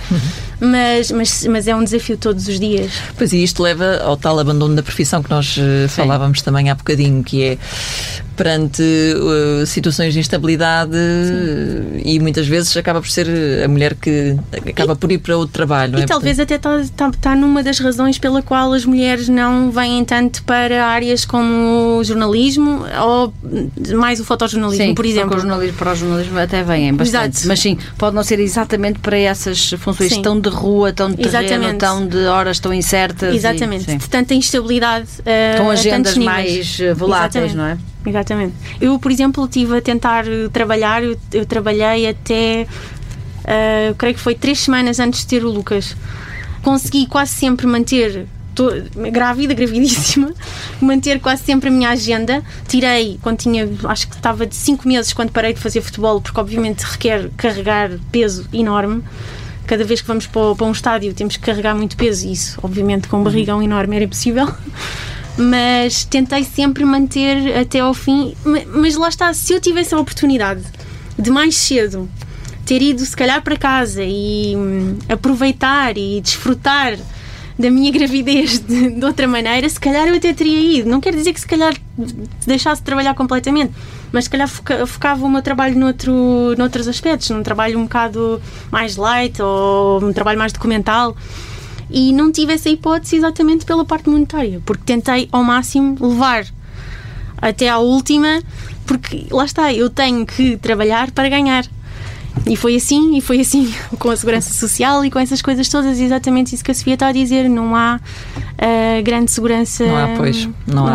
Mas é um desafio todos os dias. Pois, e isto leva ao tal abandono da profissão que nós falávamos também há bocadinho, que é perante situações de instabilidade e muitas vezes acaba por ser a mulher que acaba por ir para outro trabalho. Não é? Talvez até está numa das razões pela qual as mulheres não vêm tanto para áreas como o jornalismo ou mais o fotojornalismo, por exemplo. Para o jornalismo até vêm bastante. Exato. Mas sim, pode não ser exatamente para essas funções tão de rua, tão de terreno, tão de horas tão incertas. Exatamente, de tanta instabilidade com agendas mais voláteis, não é? Exatamente. Eu, por exemplo, estive a tentar trabalhar, eu trabalhei até, creio que foi 3 semanas antes de ter o Lucas. Consegui quase sempre manter, gravidíssima, manter quase sempre a minha agenda. Tirei, quando tinha, acho que estava de 5 meses quando parei de fazer futebol, porque obviamente requer carregar peso enorme. Cada vez que vamos para um estádio temos que carregar muito peso e isso, obviamente, com um barrigão enorme era impossível. Mas tentei sempre manter até ao fim. Mas lá está, se eu tivesse a oportunidade de mais cedo ter ido se calhar para casa e aproveitar e desfrutar da minha gravidez de outra maneira, se calhar eu até teria ido. Não quer dizer que se calhar deixasse de trabalhar completamente, mas se calhar focava o meu trabalho noutros aspectos, num trabalho um bocado mais light ou um trabalho mais documental. E não tive essa hipótese exatamente pela parte monetária, porque tentei ao máximo levar até à última, porque lá está, eu tenho que trabalhar para ganhar. E foi assim com a segurança social e com essas coisas todas, exatamente isso que a Sofia está a dizer. Não há grande segurança. Não há, pois. Não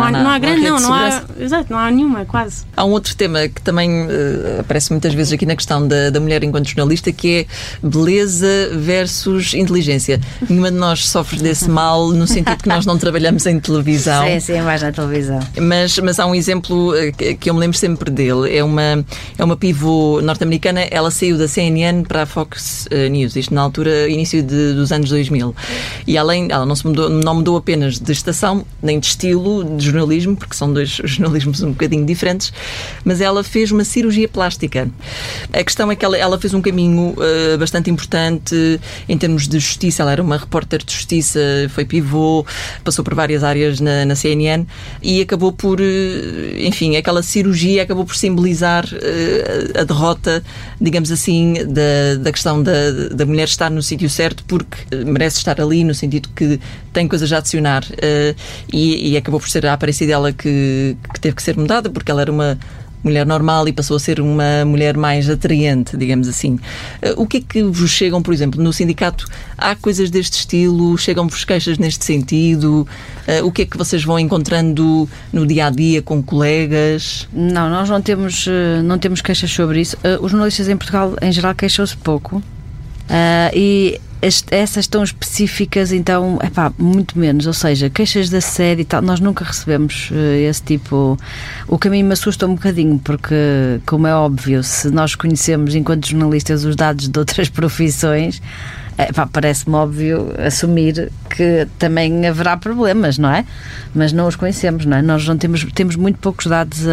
há nenhuma, quase. Há um outro tema que também aparece muitas vezes aqui na questão da mulher enquanto jornalista, que é beleza versus inteligência. Nenhuma de nós sofre desse mal, no sentido que nós não trabalhamos em televisão. Sim, mais na televisão. Mas há um exemplo que eu me lembro sempre dele. É uma pivô norte-americana. Ela saiu da CNN para a Fox News, isto na altura, início dos anos 2000. E ela não mudou apenas de estação, nem de estilo de jornalismo, porque são dois jornalismos um bocadinho diferentes, mas ela fez uma cirurgia plástica. A questão é que ela fez um caminho bastante importante em termos de justiça. Ela era uma repórter de justiça, foi pivô, passou por várias áreas na CNN e acabou por, enfim, aquela cirurgia acabou por simbolizar a derrota, digamos assim, da questão da mulher estar no sítio certo, porque merece estar ali, no sentido que tem coisas a adicionar, e acabou por ser a aparência dela que teve que ser mudada, porque ela era uma mulher normal e passou a ser uma mulher mais atraente, digamos assim. O que é que vos chegam, por exemplo, no sindicato? Há coisas deste estilo? Chegam-vos queixas neste sentido? O que é que vocês vão encontrando no dia-a-dia com colegas? Não, nós não temos queixas sobre isso. Os jornalistas em Portugal, em geral, queixam-se pouco. E essas tão específicas, então, muito menos. Ou seja, queixas de assédio e tal, nós nunca recebemos esse tipo. O que a mim me assusta um bocadinho, porque, como é óbvio, se nós conhecemos, enquanto jornalistas, os dados de outras profissões, parece-me óbvio assumir que também haverá problemas, não é? Mas não os conhecemos, não é? Nós não temos muito poucos dados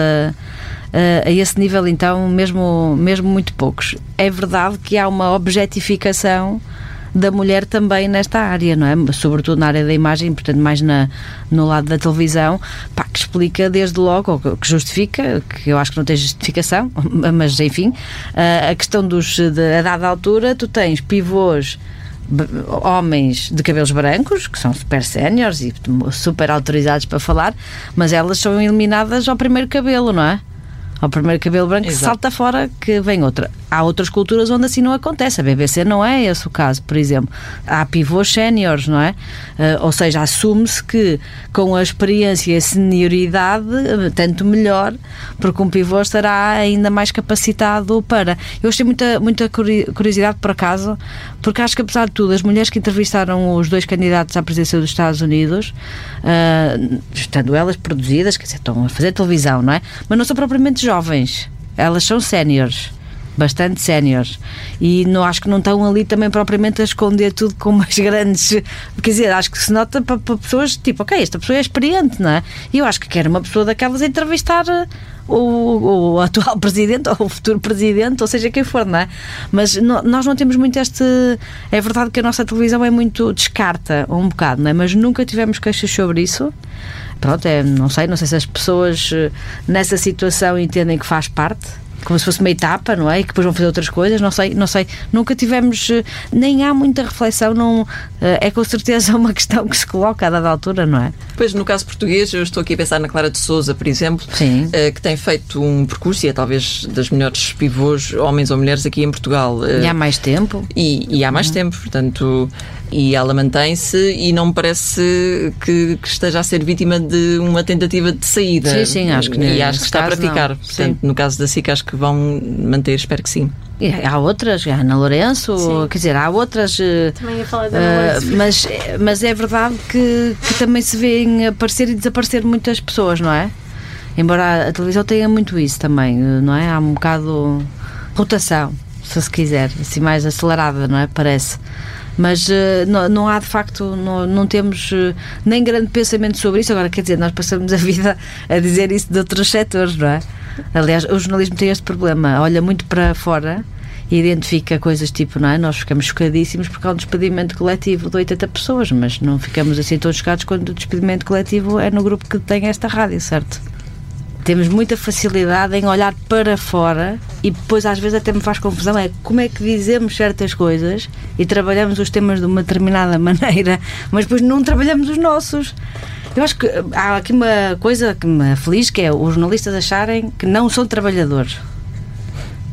a esse nível, então, mesmo muito poucos. É verdade que há uma objetificação da mulher também nesta área, não é? Sobretudo na área da imagem, portanto mais no lado da televisão, que explica desde logo, ou que justifica, que eu acho que não tem justificação, mas enfim, a questão a dada altura tu tens pivôs, homens de cabelos brancos, que são super séniores e super autorizados para falar, mas elas são eliminadas ao primeiro cabelo, não é? Ao primeiro cabelo branco. Exato. Que salta fora, que vem outra. Há outras culturas onde assim não acontece. A BBC não é esse o caso, por exemplo. Há pivôs séniores, não é? Ou seja, assume-se que com a experiência e a senioridade, tanto melhor, porque um pivô estará ainda mais capacitado para... Eu achei muita curiosidade, por acaso, porque acho que, apesar de tudo, as mulheres que entrevistaram os dois candidatos à presidência dos Estados Unidos, estando elas produzidas, quer dizer, estão a fazer televisão, não é? Mas não são propriamente jovens. Elas são séniores. Bastante séniores, e acho que não estão ali também propriamente a esconder tudo com umas grandes, quer dizer, acho que se nota para pessoas tipo, ok, esta pessoa é experiente, não é? E eu acho que quero uma pessoa daquelas a entrevistar o atual presidente ou o futuro presidente, ou seja, quem for, não é? Mas nós não temos muito é verdade que a nossa televisão é muito descarta um bocado, não é? Mas nunca tivemos queixas sobre isso. Pronto, não sei se as pessoas nessa situação entendem que faz parte, como se fosse uma etapa, não é? E que depois vão fazer outras coisas, não sei. Nunca tivemos, nem há muita reflexão, não, é com certeza uma questão que se coloca a dada altura, não é? Pois, no caso português, eu estou aqui a pensar na Clara de Sousa, por exemplo, que tem feito um percurso e é talvez das melhores pivôs, homens ou mulheres, aqui em Portugal. E há mais tempo. E há mais tempo, portanto... E ela mantém-se e não me parece que esteja a ser vítima de uma tentativa de saída. Sim, acho que está para ficar. Portanto, no caso da SIC, acho que vão manter, espero que sim. E há outras, a Ana Lourenço, quer dizer, há outras. Também ia falar da Ana Lourenço. Mas é verdade que também se vêem aparecer e desaparecer muitas pessoas, não é? Embora a televisão tenha muito isso também, não é? Há um bocado rotação, se quiser, assim mais acelerada, não é? Parece. Mas não há, de facto, não temos nem grande pensamento sobre isso. Agora, quer dizer, nós passamos a vida a dizer isso de outros setores, não é? Aliás, o jornalismo tem este problema, olha muito para fora e identifica coisas tipo, não é? Nós ficamos chocadíssimos por causa do despedimento coletivo de 80 pessoas, mas não ficamos assim todos chocados quando o despedimento coletivo é no grupo que tem esta rádio, certo? Temos muita facilidade em olhar para fora e depois às vezes até me faz confusão, como é que dizemos certas coisas e trabalhamos os temas de uma determinada maneira, mas depois não trabalhamos os nossos. Eu acho que há aqui uma coisa que me aflige, que é os jornalistas acharem que não são trabalhadores.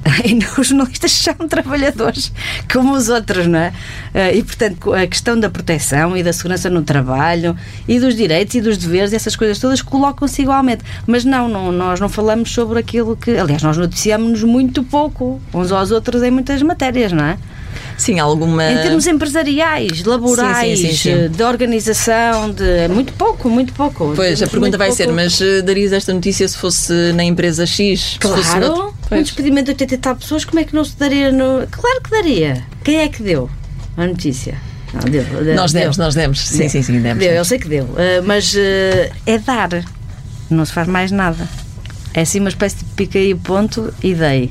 E os jornalistas são trabalhadores como os outros, não é? E, portanto, a questão da proteção e da segurança no trabalho e dos direitos e dos deveres, essas coisas todas colocam-se igualmente. Mas nós não falamos sobre aquilo que... Aliás, nós noticiamos-nos muito pouco uns aos outros em muitas matérias, não é? Sim, alguma... Em termos empresariais, laborais, sim. De organização, de... Muito pouco. Pois, a pergunta vai ser, mas darias esta notícia se fosse na empresa X? Claro, um despedimento de 80 e tal pessoas, como é que não se daria no... Claro que daria. Quem é que deu a notícia? Não, deu. Nós demos. Sim, demos. Deu, eu sei que deu. Mas é dar. Não se faz mais nada. É assim uma espécie de piquei o ponto e dei.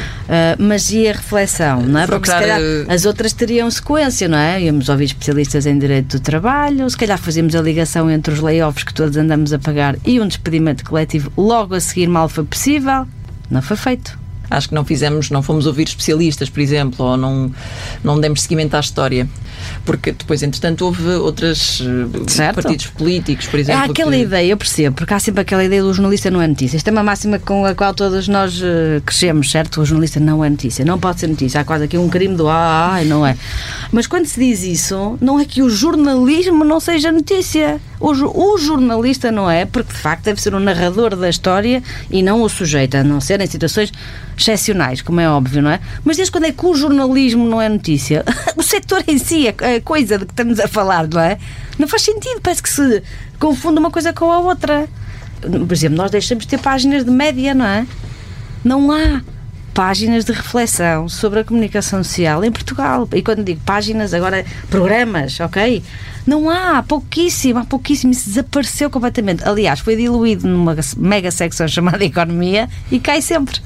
Mas e a reflexão, não é? Porque se calhar as outras teriam sequência, não é? Íamos ouvir especialistas em direito do trabalho, se calhar fazíamos a ligação entre os layoffs que todos andamos a pagar e um despedimento coletivo logo a seguir mal foi possível. Não foi feito. Acho que não fomos ouvir especialistas, por exemplo, ou não demos seguimento à história. Porque depois, entretanto, houve outros partidos políticos, por exemplo. É aquela ideia, eu percebo, porque há sempre aquela ideia do jornalista não é notícia. Isto é uma máxima com a qual todos nós crescemos, certo? O jornalista não é notícia, não pode ser notícia. Há quase aqui um crime do não é. Mas quando se diz isso, não é que o jornalismo não seja notícia. O jornalista não é, porque de facto deve ser o narrador da história e não o sujeito, a não ser em situações excepcionais, como é óbvio, não é? Mas desde quando é que o jornalismo não é notícia? O setor em si, a coisa de que estamos a falar, não é? Não faz sentido, parece que se confunde uma coisa com a outra. Por exemplo, nós deixamos de ter páginas de média, não é? Não há páginas de reflexão sobre a comunicação social em Portugal. E quando digo páginas, agora programas, ok? Não há, há pouquíssimo, isso desapareceu completamente. Aliás, foi diluído numa mega secção chamada Economia e cai sempre.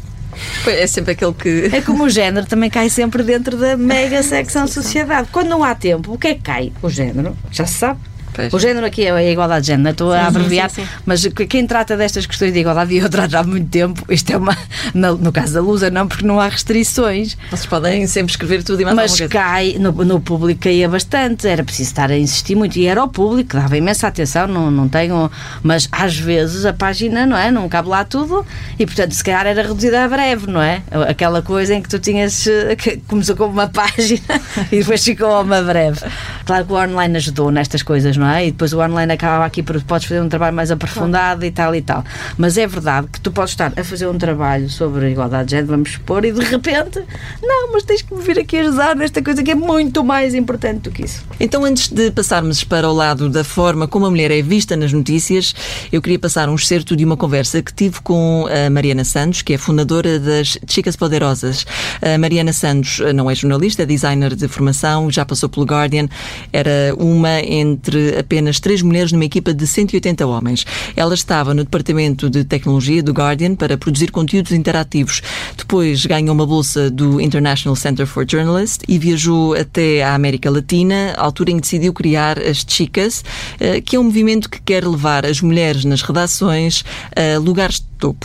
É sempre aquele que... É como o género também cai sempre dentro da mega secção Sociedade. Quando não há tempo, o que é que cai? O género, já se sabe. Pois. O género aqui é a igualdade de género, estou a abreviar, sim. Mas quem trata destas questões de igualdade, e eu trato há muito tempo, isto é uma... No caso da Lusa, não, porque não há restrições. Vocês podem sempre escrever tudo e mais mas cai, no público caía bastante, era preciso estar a insistir muito, e era o público que dava imensa atenção, não tenho... Mas às vezes a página, não é? Não cabe lá tudo, e portanto se calhar era reduzida a breve, não é? Aquela coisa em que tu tinhas... que começou com uma página e depois ficou a uma breve. Claro que o online ajudou nestas coisas, não é? E depois o online acaba aqui porque podes fazer um trabalho mais aprofundado e tal. Mas é verdade que tu podes estar a fazer um trabalho sobre a igualdade de género, vamos supor, e de repente, não, mas tens que me vir aqui ajudar nesta coisa que é muito mais importante do que isso. Então, antes de passarmos para o lado da forma como a mulher é vista nas notícias, eu queria passar um excerto de uma conversa que tive com a Mariana Santos, que é fundadora das Chicas Poderosas. A Mariana Santos não é jornalista, é designer de formação, já passou pelo Guardian, era uma entre apenas 3 mulheres numa equipa de 180 homens. Ela estava no departamento de tecnologia do Guardian para produzir conteúdos interativos. Depois ganhou uma bolsa do International Center for Journalists e viajou até à América Latina, altura em que decidiu criar as Chicas, que é um movimento que quer levar as mulheres nas redações a lugares de topo.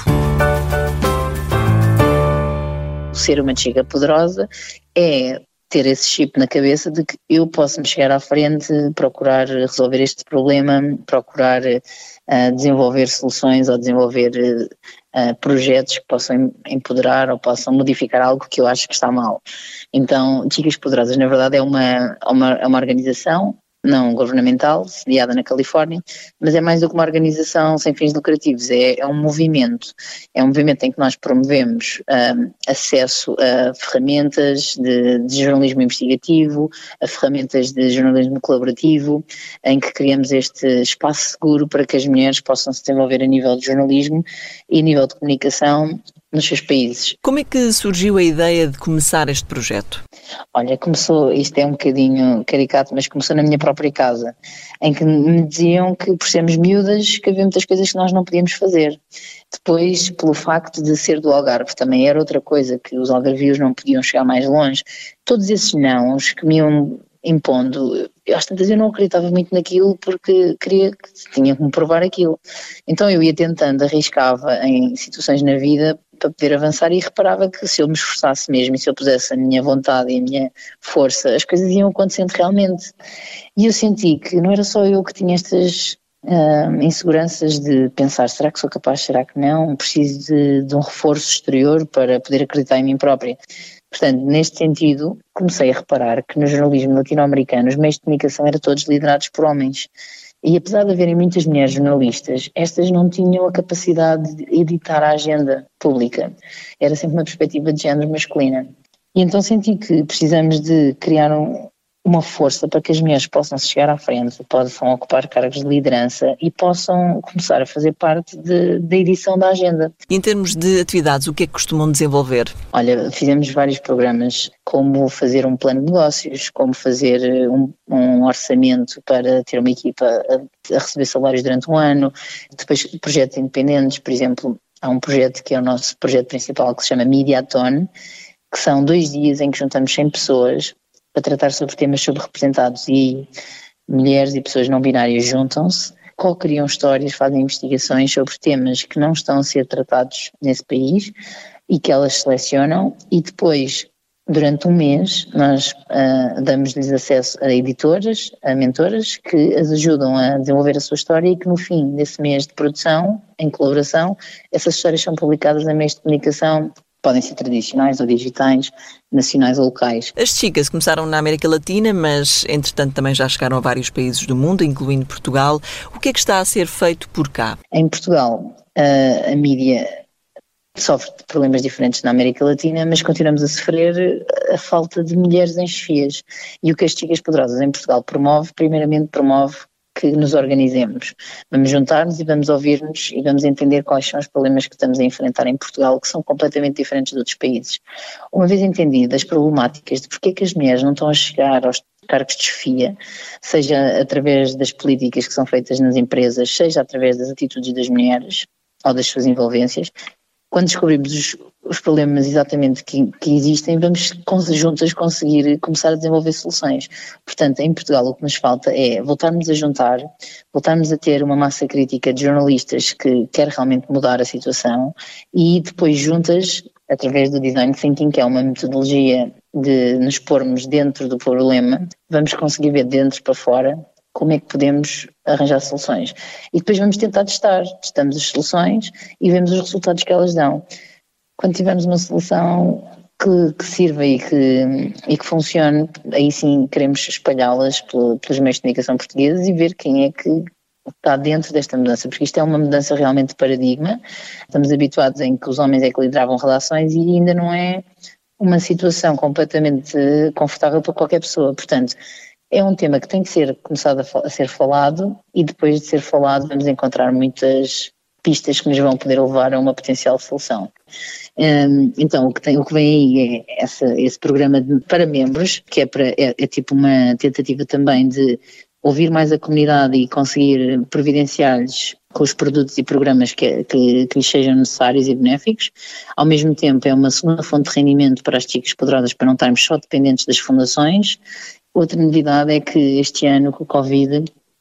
Ser uma chica poderosa é ter esse chip na cabeça de que eu posso me chegar à frente, procurar resolver este problema, procurar desenvolver soluções ou desenvolver projetos que possam empoderar ou possam modificar algo que eu acho que está mal. Então, Chicas Poderosas, na verdade, é uma organização não governamental, sediada na Califórnia, mas é mais do que uma organização sem fins lucrativos, é um movimento em que nós promovemos acesso a ferramentas de jornalismo investigativo, a ferramentas de jornalismo colaborativo, em que criamos este espaço seguro para que as mulheres possam se desenvolver a nível de jornalismo e a nível de comunicação nos seus países. Como é que surgiu a ideia de começar este projeto? Olha, isto é um bocadinho caricato, mas começou na minha própria casa, em que me diziam que por sermos miúdas que havia muitas coisas que nós não podíamos fazer. Depois, pelo facto de ser do Algarve, também era outra coisa, que os algarvios não podiam chegar mais longe. Todos esses nãos que me iam impondo, às tantas eu não acreditava muito naquilo porque tinha que me provar aquilo. Então eu ia tentando, arriscava em situações na vida para poder avançar e reparava que se eu me esforçasse mesmo e se eu pusesse a minha vontade e a minha força, as coisas iam acontecendo realmente. E eu senti que não era só eu que tinha estas inseguranças de pensar, será que sou capaz, será que não? Preciso de um reforço exterior para poder acreditar em mim própria. Portanto, neste sentido, comecei a reparar que no jornalismo latino-americano os meios de comunicação eram todos liderados por homens. E apesar de haverem muitas mulheres jornalistas, estas não tinham a capacidade de editar a agenda pública. Era sempre uma perspectiva de género masculina. E então senti que precisamos de criar uma força para que as mulheres possam chegar à frente, possam ocupar cargos de liderança e possam começar a fazer parte da edição da agenda. E em termos de atividades, o que é que costumam desenvolver? Olha, fizemos vários programas, como fazer um plano de negócios, como fazer um orçamento para ter uma equipa a receber salários durante um ano, depois projetos independentes, por exemplo, há um projeto que é o nosso projeto principal que se chama Mediaton, que são 2 dias em que juntamos 100 pessoas para tratar sobre temas subrepresentados e mulheres e pessoas não binárias juntam-se, co-criam histórias, fazem investigações sobre temas que não estão a ser tratados nesse país e que elas selecionam e depois, durante um mês, nós damos-lhes acesso a editoras, a mentoras que as ajudam a desenvolver a sua história e que no fim desse mês de produção, em colaboração, essas histórias são publicadas em meios de comunicação. Podem ser tradicionais ou digitais, nacionais ou locais. As Chicas começaram na América Latina, mas entretanto também já chegaram a vários países do mundo, incluindo Portugal. O que é que está a ser feito por cá? Em Portugal, a mídia sofre de problemas diferentes na América Latina, mas continuamos a sofrer a falta de mulheres em chefias. E o que as Chicas Poderosas em Portugal primeiramente promove que nos organizemos. Vamos juntar-nos e vamos ouvir-nos e vamos entender quais são os problemas que estamos a enfrentar em Portugal, que são completamente diferentes de outros países. Uma vez entendidas as problemáticas de porque é que as mulheres não estão a chegar aos cargos de chefia, seja através das políticas que são feitas nas empresas, seja através das atitudes das mulheres ou das suas envolvências, quando descobrimos os problemas exatamente que existem, vamos juntas conseguir começar a desenvolver soluções. Portanto, em Portugal o que nos falta é voltarmos a juntar, voltarmos a ter uma massa crítica de jornalistas que quer realmente mudar a situação e depois juntas, através do design thinking, que é uma metodologia de nos pormos dentro do problema, vamos conseguir ver de dentro para fora como é que podemos arranjar soluções. E depois vamos tentar testamos as soluções e vemos os resultados que elas dão. Quando tivermos uma solução que sirva e que funcione, aí sim queremos espalhá-las pelos meios de comunicação portugueses e ver quem é que está dentro desta mudança, porque isto é uma mudança realmente de paradigma. Estamos habituados em que os homens é que lideravam relações e ainda não é uma situação completamente confortável para qualquer pessoa. Portanto, é um tema que tem que ser começado a ser falado e depois de ser falado vamos encontrar muitas pistas que nos vão poder levar a uma potencial solução. Então o que vem aí é esse programa para membros, que é tipo uma tentativa também de ouvir mais a comunidade e conseguir providenciar-lhes com os produtos e programas que lhes sejam necessários e benéficos. Ao mesmo tempo é uma segunda fonte de rendimento para as Chicas Poderosas, para não estarmos só dependentes das fundações. Outra novidade é que este ano, com o Covid,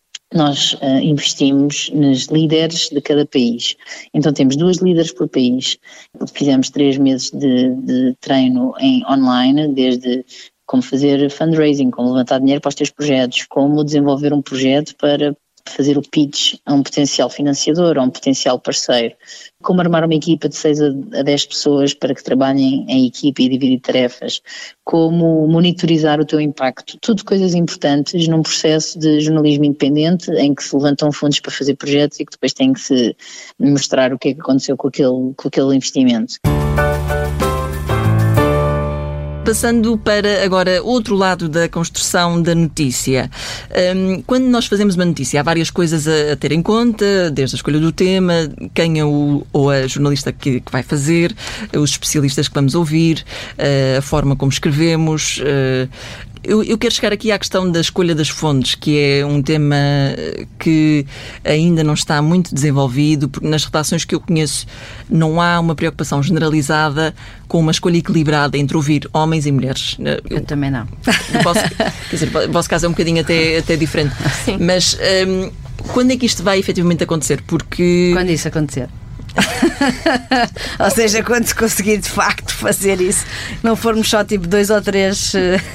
nós investimos nas líderes de cada país. Então temos 2 líderes por país. Fizemos 3 meses de treino online, desde como fazer fundraising, como levantar dinheiro para os teus projetos, como desenvolver um projeto para fazer o pitch a um potencial financiador, a um potencial parceiro, como armar uma equipa de 6 a 10 pessoas para que trabalhem em equipa e dividir tarefas, como monitorizar o teu impacto, tudo coisas importantes num processo de jornalismo independente em que se levantam fundos para fazer projetos e que depois tem que se mostrar o que é que aconteceu com aquele investimento. Passando para agora outro lado da construção da notícia. Quando nós fazemos uma notícia, há várias coisas a ter em conta, desde a escolha do tema, quem é ou a jornalista que vai fazer, os especialistas que vamos ouvir, a forma como escrevemos. Eu quero chegar aqui à questão da escolha das fontes, que é um tema que ainda não está muito desenvolvido, porque nas redações que eu conheço não há uma preocupação generalizada com uma escolha equilibrada entre ouvir homens e mulheres. Eu também não. Quer dizer, o vosso caso é um bocadinho até diferente. Sim. Mas quando é que isto vai efetivamente acontecer? Porque... Quando isso acontecer. Ou seja, quando se conseguir de facto fazer isso, não formos só tipo 2 ou 3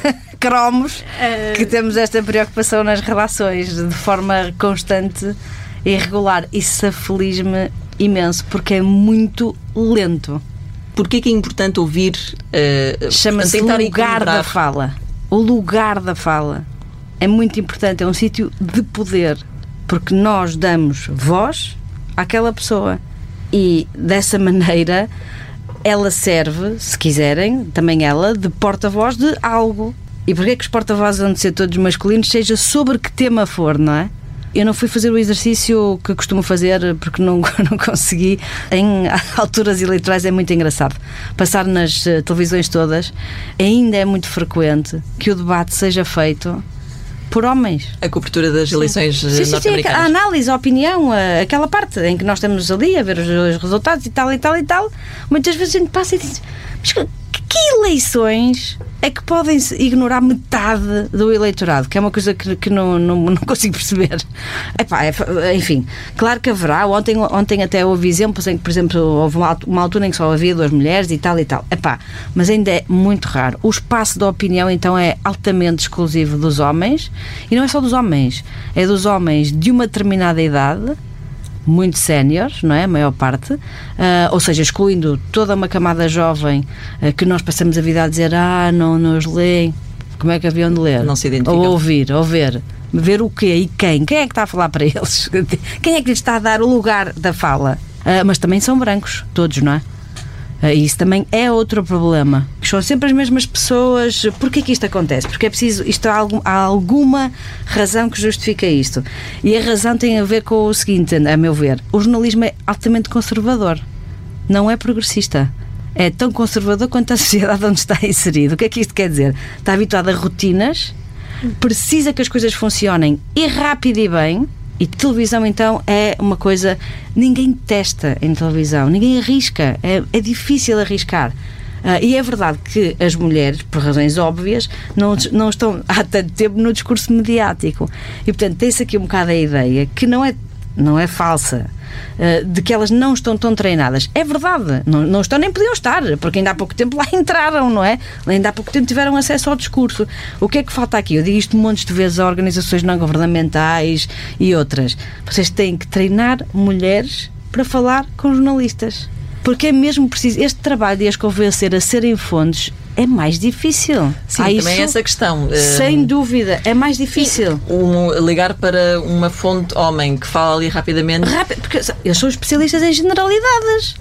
cromos que temos esta preocupação nas relações de forma constante é irregular. Isso aflige-me imenso, porque é muito lento. Porquê que é importante ouvir? Chama-se lugar da fala. O lugar da fala é muito importante, é um sítio de poder, porque nós damos voz àquela pessoa e dessa maneira ela serve, se quiserem, também ela, de porta-voz de algo. E porquê que os porta-vozes vão de ser todos masculinos, seja sobre que tema for, não é? Eu não fui fazer o exercício que costumo fazer porque não consegui. Em alturas eleitorais é muito engraçado. Passar nas televisões todas, ainda é muito frequente que o debate seja feito por homens. A cobertura das eleições norte-americanas. A análise, a opinião, aquela parte em que nós estamos ali a ver os resultados e tal. Muitas vezes a gente passa e diz: mas que eleições é que podem ignorar metade do eleitorado? Que é uma coisa que não consigo perceber. Enfim, claro que haverá. Ontem até houve exemplos em que, por exemplo, houve uma altura em que só havia 2 mulheres e tal. Mas ainda é muito raro. O espaço da opinião, então, é altamente exclusivo dos homens. E não é só dos homens. É dos homens de uma determinada idade, muito séniores, não é? A maior parte, ou seja, excluindo toda uma camada jovem que nós passamos a vida a dizer: não nos leem. Como é que haviam de ler? Não se identificam. Ou ouvir, ou ver. Ver o quê e quem? Quem é que está a falar para eles? Quem é que lhes está a dar o lugar da fala? Mas também são brancos, todos, não é? Isso também é outro problema. São sempre as mesmas pessoas. Porquê que isto acontece? Porque é preciso. Há alguma razão que justifica isto. E a razão tem a ver com o seguinte, a meu ver: o jornalismo é altamente conservador, não é progressista. É tão conservador quanto a sociedade onde está inserido. O que é que isto quer dizer? Está habituado a rotinas, precisa que as coisas funcionem e rápido e bem. E televisão, então, é uma coisa... Ninguém testa em televisão, ninguém arrisca, é difícil arriscar. E é verdade que as mulheres, por razões óbvias, não estão há tanto tempo no discurso mediático. E, portanto, tem-se aqui um bocado a ideia que não é falsa, de que elas não estão tão treinadas. É verdade, não estão, nem podiam estar, porque ainda há pouco tempo lá entraram, não é? Ainda há pouco tempo tiveram acesso ao discurso. O que é que falta aqui? Eu digo isto montes de vezes a organizações não governamentais e outras. Vocês têm que treinar mulheres para falar com jornalistas, porque é mesmo preciso. Este trabalho de as convencer a serem fontes é mais difícil. Sim, também é essa questão. Sem dúvida, é mais difícil. Ligar para uma fonte homem que fala ali rapidamente. Porque eles são especialistas em generalidades.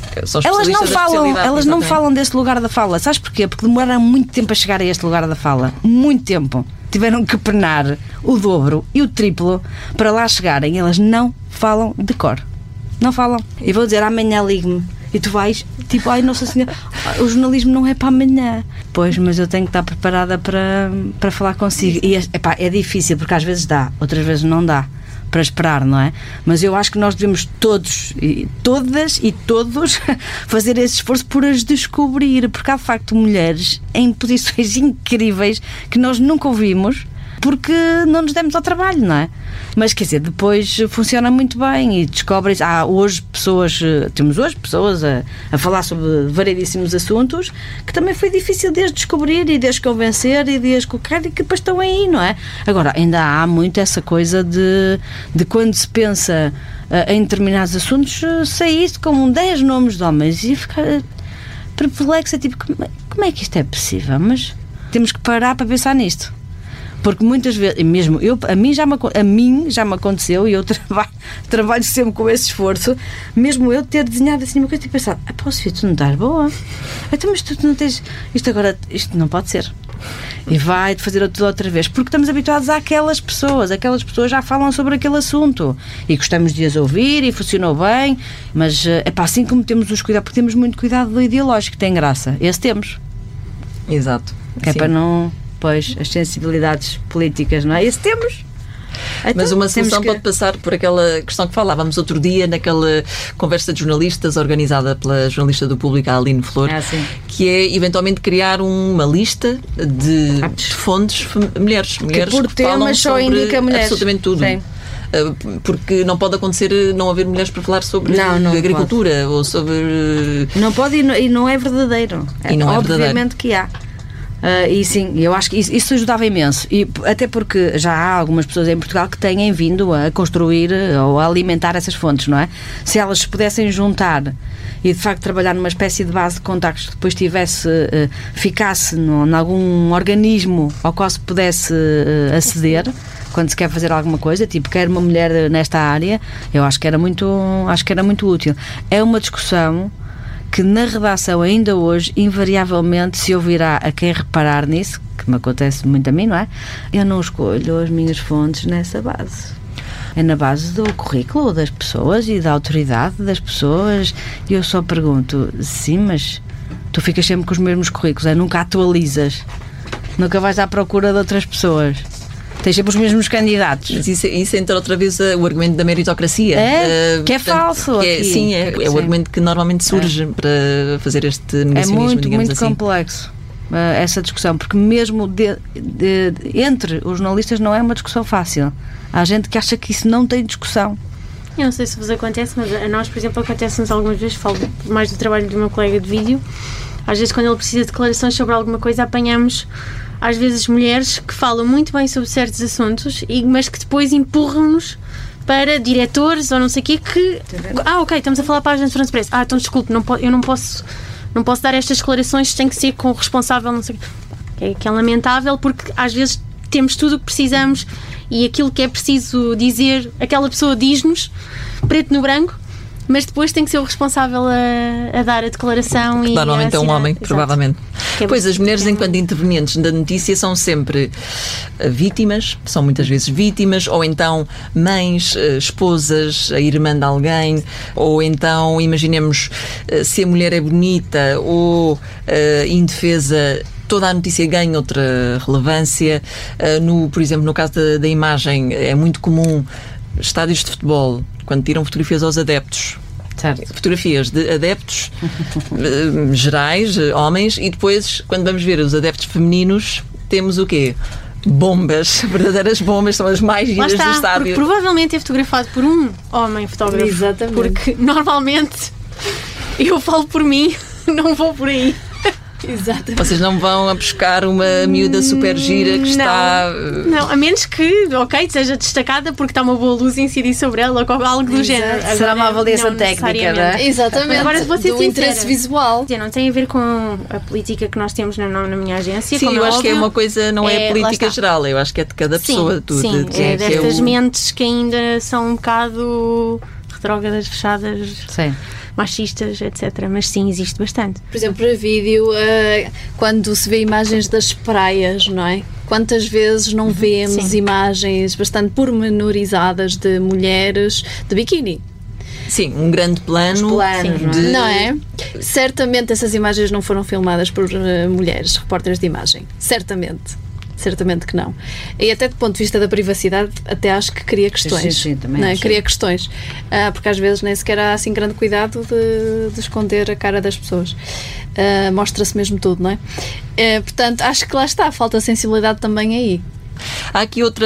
Elas não falam desse lugar da fala. Sabes porquê? Porque demoraram muito tempo a chegar a este lugar da fala. Muito tempo. Tiveram que penar o dobro e o triplo para lá chegarem. Elas não falam de cor. Não falam. E vou dizer: amanhã ligue-me. E tu vais, tipo: ai, Nossa Senhora, o jornalismo não é para amanhã. Pois, mas eu tenho que estar preparada para falar consigo. E é difícil, porque às vezes dá, outras vezes não dá para esperar, não é? Mas eu acho que nós devemos todas e todos fazer esse esforço por as descobrir, porque há de facto mulheres em posições incríveis que nós nunca ouvimos, porque não nos demos ao trabalho, não é? Mas, quer dizer, depois funciona muito bem e descobrem-se. Temos hoje pessoas a falar sobre variedíssimos assuntos que também foi difícil de as descobrir e de as convencer e de as colocar e que depois estão aí, não é? Agora, ainda há muito essa coisa de quando se pensa em determinados assuntos, sair com 10 nomes de homens e ficar perplexa, tipo, como é que isto é possível? Mas temos que parar para pensar nisto. Porque muitas vezes, mesmo a mim já me aconteceu, e eu trabalho sempre com esse esforço, mesmo eu ter desenhado assim uma coisa e pensar: Sofia, tu não estás boa? Então, mas tu não tens isto não pode ser. E vai fazer tudo outra vez, porque estamos habituados àquelas pessoas já falam sobre aquele assunto e gostamos de as ouvir e funcionou bem, mas assim como temos os cuidados, porque temos muito cuidado do ideológico, tem graça, esse temos. Exato. Que é para não... Pois, as sensibilidades políticas, não é? Isso temos. Então, mas uma solução pode passar por aquela questão que falávamos outro dia, naquela conversa de jornalistas organizada pela jornalista do Público, a Aline Flor, que é eventualmente criar uma lista de fontes mulheres que por temas só indica mulheres. Absolutamente tudo. Sim. Porque não pode acontecer não haver mulheres para falar sobre agricultura pode. Ou sobre... Não pode e não é verdadeiro. E não obviamente verdadeiro. Que há. E sim, eu acho que isso ajudava imenso. E até porque já há algumas pessoas em Portugal que têm vindo a construir ou a alimentar essas fontes, não é? Se elas se pudessem juntar e de facto trabalhar numa espécie de base de contactos que depois ficasse em algum organismo ao qual se pudesse aceder quando se quer fazer alguma coisa, tipo, quer uma mulher nesta área, eu acho que era muito útil. É uma discussão que na redação ainda hoje, invariavelmente, se ouvirá a quem reparar nisso, que me acontece muito a mim, não é? Eu não escolho as minhas fontes nessa base. É na base do currículo das pessoas e da autoridade das pessoas. E eu só pergunto, sim, mas tu ficas sempre com os mesmos currículos, nunca atualizas, nunca vais à procura de outras pessoas. Tens sempre os mesmos candidatos. Mas isso entra outra vez o argumento da meritocracia. Que é falso. Sim, é o argumento que normalmente surge para fazer este negacionismo, muito, digamos muito assim. complexo essa discussão, porque mesmo entre os jornalistas não é uma discussão fácil. Há gente que acha que isso não tem discussão. Eu não sei se vos acontece, mas a nós, por exemplo, acontece-nos algumas vezes, falo mais do trabalho do meu colega de vídeo, às vezes quando ele precisa de declarações sobre alguma coisa, apanhamos às vezes mulheres que falam muito bem sobre certos assuntos, mas que depois empurram-nos para diretores ou não sei o quê que... ok, estamos a falar para a Agência France Press. Então desculpe, eu não posso dar estas declarações, tem que ser com o responsável, não sei o quê. Que é lamentável, porque às vezes temos tudo o que precisamos e aquilo que é preciso dizer, aquela pessoa diz-nos, preto no branco, mas depois tem que ser o responsável a dar a declaração. Que normalmente é um homem, Exato. Provavelmente. Pois as mulheres, enquanto intervenientes da notícia, são sempre vítimas, são muitas vezes vítimas, ou então mães, esposas, a irmã de alguém, ou então, imaginemos, se a mulher é bonita ou indefesa, toda a notícia ganha outra relevância. Por exemplo, no caso da imagem, é muito comum estádios de futebol, quando tiram fotografias aos adeptos, Certo. Fotografias de adeptos gerais, homens, e depois, quando vamos ver os adeptos femininos, temos o quê? Bombas, verdadeiras bombas, são as mais giras do estádio. Provavelmente é fotografado por um homem fotógrafo. Exatamente. Porque normalmente eu falo por mim, não vou por aí. Exato. Vocês não vão a buscar uma miúda super gira que está... Não, a menos que, seja destacada porque está uma boa luz a incidir sobre ela ou algo do género. Será uma avaliação técnica, não é? Exatamente. Agora, vou ser do sincera, interesse visual. Não tem a ver com a política que nós temos na minha agência. Sim, eu acho óbvio, que é uma coisa, não é política geral, eu acho que é de cada pessoa. Sim, é destas mentes que ainda são um bocado retrógradas, fechadas... Sim. machistas, etc. Mas sim, existe bastante. Por exemplo, para vídeo, quando se vê imagens das praias, não é? Quantas vezes não vemos imagens bastante pormenorizadas de mulheres de biquíni? Sim, um grande plano. Os planos, não é? Certamente essas imagens não foram filmadas por mulheres, repórteres de imagem. Certamente que não. E até do ponto de vista da privacidade, até acho que cria questões. Sim, também não é? acho. Cria questões. Porque às vezes nem sequer há assim grande cuidado de esconder a cara das pessoas. Mostra-se mesmo tudo, não é? Portanto, acho que lá está, falta sensibilidade também aí. Há aqui outra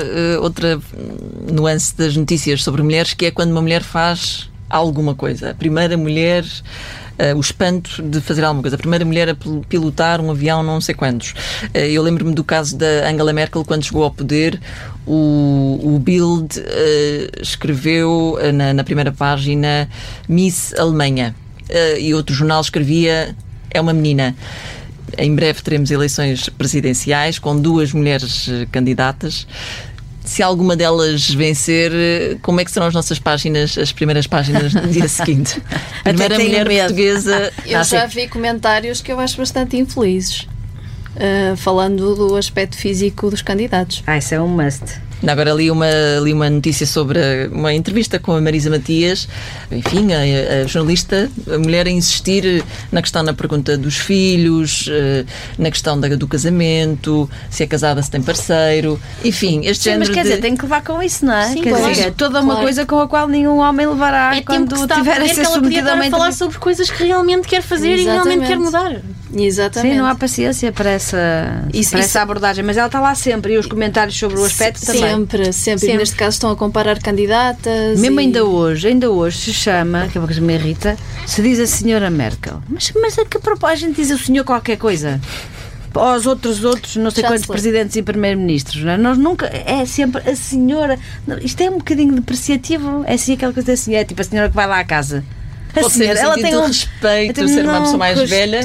nuance das notícias sobre mulheres, que é quando uma mulher faz alguma coisa. A primeira mulher... o espanto de fazer alguma coisa. A primeira mulher a pilotar um avião, não sei quantos. Eu lembro-me do caso da Angela Merkel, quando chegou ao poder, o Bild escreveu na primeira página Miss Alemanha, e outro jornal escrevia é uma menina. Em breve teremos eleições presidenciais com 2 mulheres candidatas. Se alguma delas vencer, como é que serão as nossas páginas, as primeiras páginas no dia seguinte? A primeira mulher portuguesa... Eu já vi comentários que eu acho bastante infelizes, falando do aspecto físico dos candidatos. Isso é um must. Agora li uma notícia sobre uma entrevista com a Marisa Matias, enfim, a jornalista, a mulher a insistir na questão, na pergunta dos filhos, na questão do casamento, se é casada, se tem parceiro, enfim, este género. Mas quer dizer, tem que levar com isso, não é? Sim, quer dizer, toda uma coisa com a qual nenhum homem levará quando tiver a ser submetido a uma falar sobre coisas que realmente quer fazer. Exatamente. E realmente quer mudar. Exatamente. Sim, não há paciência para essa abordagem, mas ela está lá sempre, e os comentários sobre o aspecto também. Sempre. E neste caso estão a comparar candidatas. Mesmo ainda hoje se chama, que é uma coisa que me irrita, se diz a senhora Merkel. Mas a que propósito a gente diz o senhor qualquer coisa? aos outros não sei quantos presidentes e primeiro-ministros, não é? Nós nunca, é sempre a senhora. Isto é um bocadinho depreciativo, é assim aquela coisa assim, é tipo a senhora que vai lá à casa. A senhora, ela tem um respeito, ser uma pessoa mais velha.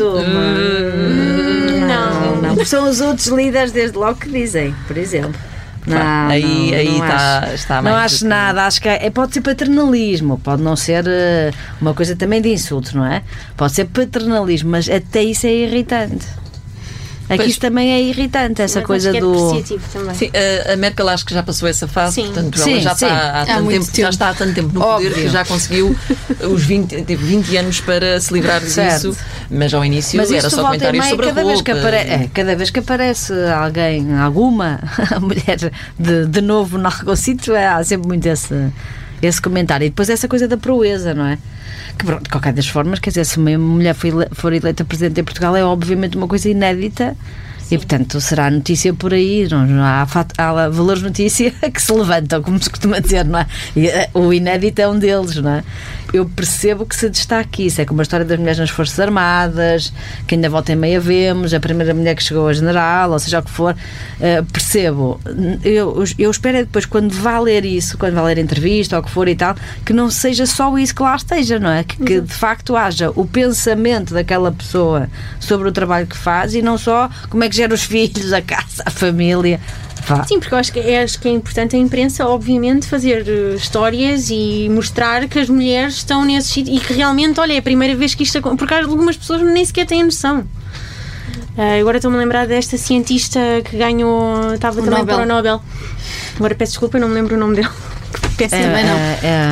Não. São os outros líderes desde logo que dizem, por exemplo. Aí está mais. Não acho nada, acho que pode ser paternalismo, pode não ser uma coisa também de insulto, não é? Pode ser paternalismo, mas até isso é irritante. Aqui isso também é irritante, essa coisa do. Também. Sim, a Merkel acho que já passou essa fase, sim. Portanto, ela já está há tanto tempo, já está há tanto tempo no poder que já conseguiu os 20 anos para se livrar disso, mas ao início era só comentários sobre a roupa. Cada vez que aparece alguém, alguma mulher de novo em algum sítio, há sempre muito esse comentário. E depois essa coisa da proeza, não é? Que, de qualquer das formas, quer dizer, se uma mulher for eleita Presidente em Portugal é obviamente uma coisa inédita. Sim. E, portanto, será notícia por aí, não há valores notícia que se levantam, como se costuma dizer, não é? E o inédito é um deles, não é? Eu percebo que se destaque isso, é como a história das mulheres nas Forças Armadas, que ainda volta e meia vemos, a primeira mulher que chegou a general, ou seja o que for, percebo. Eu espero depois, quando vá ler isso, quando vá ler a entrevista ou o que for e tal, que não seja só isso que lá esteja, não é? Que de facto haja o pensamento daquela pessoa sobre o trabalho que faz e não só como é que gera os filhos, a casa, a família. Sim, porque eu acho que é importante a imprensa, obviamente, fazer histórias e mostrar que as mulheres estão nesse sítio e que realmente, olha, é a primeira vez que isto acontece, porque algumas pessoas nem sequer têm noção. Agora estou-me a lembrar desta cientista que ganhou, estava também para o Nobel. Agora peço desculpa, não me lembro o nome dele. Também não.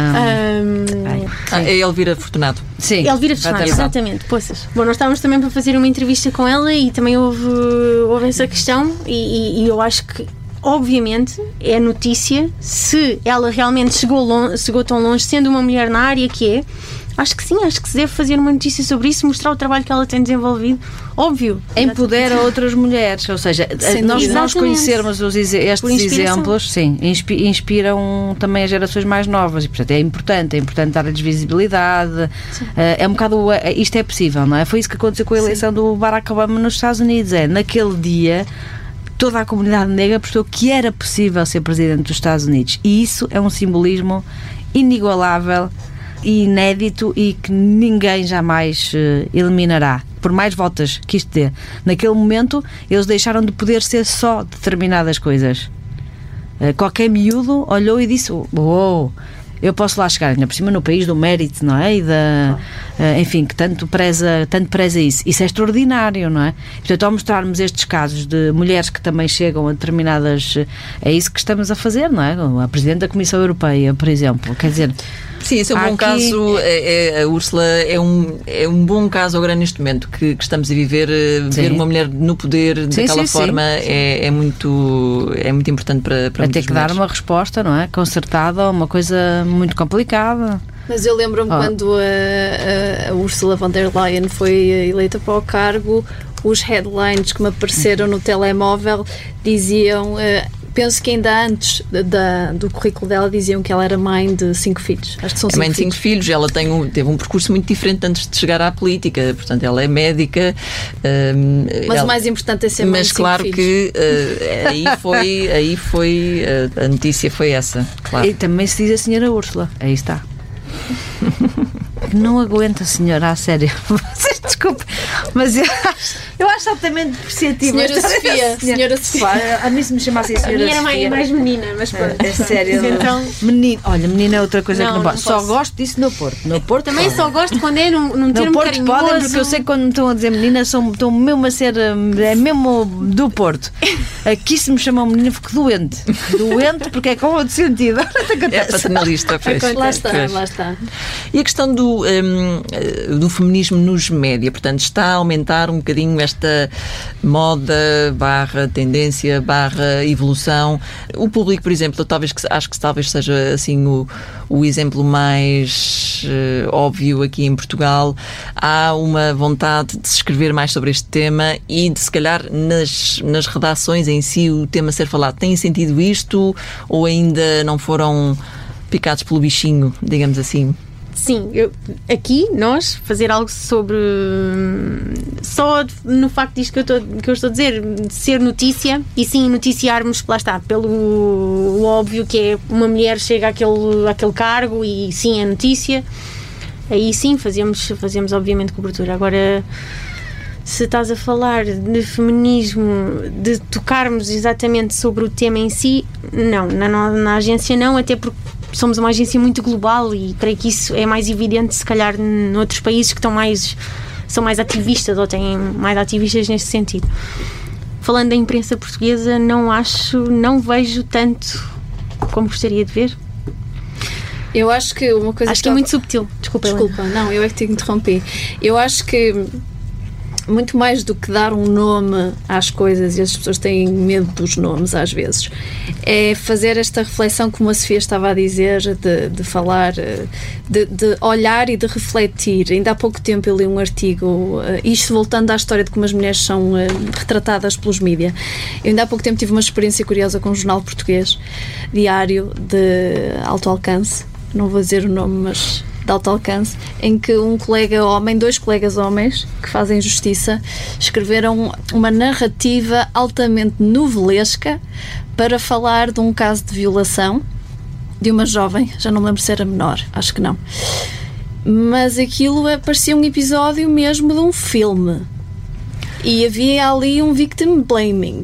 É Elvira Fortunado. Sim, Elvira Fortunado, exatamente. Poças. Bom, nós estávamos também para fazer uma entrevista com ela e também houve essa questão e eu acho que obviamente é notícia se ela realmente chegou tão longe sendo uma mulher na área que é. Acho que sim, acho que se deve fazer uma notícia sobre isso, mostrar o trabalho que ela tem desenvolvido. Óbvio. Empodera outras mulheres, ou seja, nós conhecermos estes exemplos, sim, inspiram também as gerações mais novas e, portanto, é importante dar-lhes visibilidade. É um bocado, isto é possível, não é? Foi isso que aconteceu com a eleição do Barack Obama nos Estados Unidos. Naquele dia toda a comunidade negra percebeu que era possível ser presidente dos Estados Unidos e isso é um simbolismo inigualável e inédito e que ninguém jamais eliminará, por mais votos que isto dê. Naquele momento eles deixaram de poder ser só determinadas coisas. Qualquer miúdo olhou e disse: "Uou, eu posso lá chegar", ainda por cima no país do mérito, não é? Enfim, que tanto preza isso. Isso é extraordinário, não é? Portanto, ao mostrarmos estes casos de mulheres que também chegam a determinadas... É isso que estamos a fazer, não é? A Presidente da Comissão Europeia, por exemplo. Quer dizer... Sim, esse é um bom caso. A Úrsula é um bom caso agora neste momento que estamos a viver. Ver uma mulher no poder daquela forma é muito importante para ter que dar uma resposta, não é? Concertada a uma coisa muito complicada. Mas eu lembro-me quando a Ursula von der Leyen foi eleita para o cargo, os headlines que me apareceram no telemóvel diziam... penso que ainda antes do currículo dela diziam que ela era mãe de 5 filhos. Acho que são 5 filhos. Mãe de 5 filhos. Ela teve um percurso muito diferente antes de chegar à política. Portanto, ela é médica. Mas o mais importante é ser mãe de 5 filhos. Mas claro que aí foi a notícia foi essa. Claro. E também se diz a senhora Úrsula. Aí está. Não aguento, senhora, a sério. Vocês desculpem, mas eu acho altamente depreciativo. Senhora Sofia. A mim se me chamasse a senhora Sofia. A minha era mais menina, mas pronto. É sério. Então... Menina é outra coisa que não posso. Só gosto disso no Porto. No Porto também só gosto quando é num termo Porto carinhoso. Podem, porque eu sei que quando me estão a dizer menina, estão mesmo a ser. É mesmo do Porto. Aqui se me chamam menina, fico doente. Doente porque é com outro sentido. É paternalista, fez. Lá está. E a questão do feminismo nos média, portanto, está a aumentar um bocadinho esta moda / tendência / evolução. O público, por exemplo, acho que talvez seja assim o exemplo mais óbvio aqui em Portugal. Há uma vontade de se escrever mais sobre este tema e de, se calhar, nas redações em si o tema ser falado. Tem sentido isto ou ainda não foram picados pelo bichinho, digamos assim? sim, aqui nós fazer algo sobre só no facto disto que eu estou a dizer, de ser notícia, e sim noticiarmos, lá está, pelo óbvio que é uma mulher chega àquele cargo e sim é notícia, aí sim fazemos obviamente cobertura. Agora, se estás a falar de feminismo, de tocarmos exatamente sobre o tema em si, não, na agência não, até porque somos uma agência muito global e creio que isso é mais evidente se calhar noutros países que são mais ativistas ou têm mais ativistas neste sentido. Falando da imprensa portuguesa, não vejo tanto como gostaria de ver. Eu acho que uma coisa... Acho que é muito subtil. Desculpa, não, eu é que te interrompi. Eu acho que muito mais do que dar um nome às coisas, e as pessoas têm medo dos nomes às vezes, é fazer esta reflexão, como a Sofia estava a dizer, de falar, de olhar e de refletir. Ainda há pouco tempo eu li um artigo, isto voltando à história de como as mulheres são retratadas pelos mídia. Eu ainda há pouco tempo tive uma experiência curiosa com um jornal português, diário de alto alcance, não vou dizer o nome, mas de alto alcance, em que dois colegas homens que fazem justiça escreveram uma narrativa altamente novelesca para falar de um caso de violação de uma jovem, já não me lembro se era menor, acho que não, mas aquilo parecia um episódio mesmo de um filme e havia ali um victim blaming,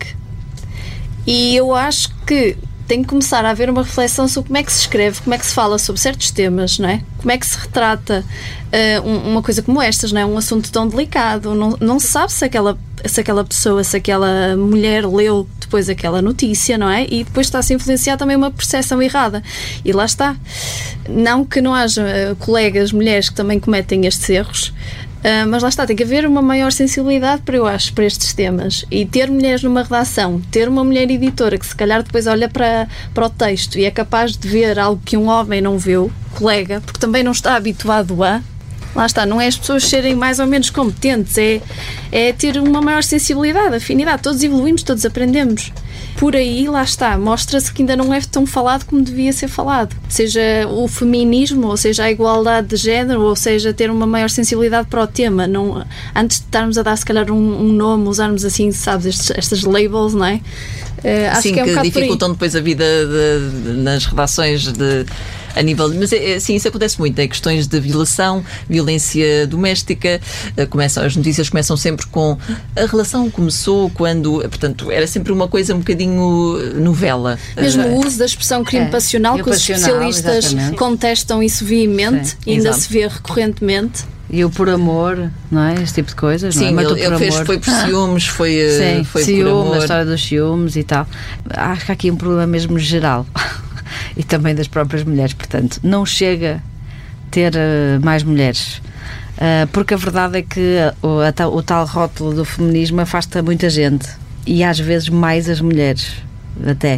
e eu acho que tem que começar a haver uma reflexão sobre como é que se escreve, como é que se fala sobre certos temas, não é? Como é que se retrata uma coisa como estas, não é? Um assunto tão delicado. Não se sabe se aquela pessoa, se aquela mulher leu depois aquela notícia, não é? E depois está-se a influenciar também uma percepção errada. E lá está. Não que não haja colegas, mulheres que também cometem estes erros, mas lá está, tem que haver uma maior sensibilidade para estes temas, e ter mulheres numa redação, ter uma mulher editora que se calhar depois olha para o texto e é capaz de ver algo que um homem não viu, colega, porque também não está habituado a, lá está, não é as pessoas serem mais ou menos competentes, é ter uma maior sensibilidade, afinidade, todos evoluímos, todos aprendemos. Por aí, lá está, mostra-se que ainda não é tão falado como devia ser falado. Seja o feminismo, ou seja a igualdade de género, ou seja ter uma maior sensibilidade para o tema. Não, antes de estarmos a dar se calhar um nome, usarmos assim, sabes, estas labels, não é? Acho sim, que é um bocado dificultam depois a vida nas redações a nível... Mas sim, isso acontece muito, é questões de violação, violência doméstica, as notícias começam sempre com a relação começou quando, portanto, era sempre uma coisa um bocadinho novela. Mesmo o uso da expressão crime passional, que os especialistas exatamente contestam isso veemente, sim, ainda exato, se vê recorrentemente. E o por amor, não é? Esse tipo de coisas, sim, não é? Ele foi por ciúmes, foi ciúme, por amor. A história dos ciúmes e tal. Acho que há aqui um problema mesmo geral e também das próprias mulheres, portanto, não chega a ter mais mulheres. Porque a verdade é que o tal rótulo do feminismo afasta muita gente, e às vezes mais as mulheres até,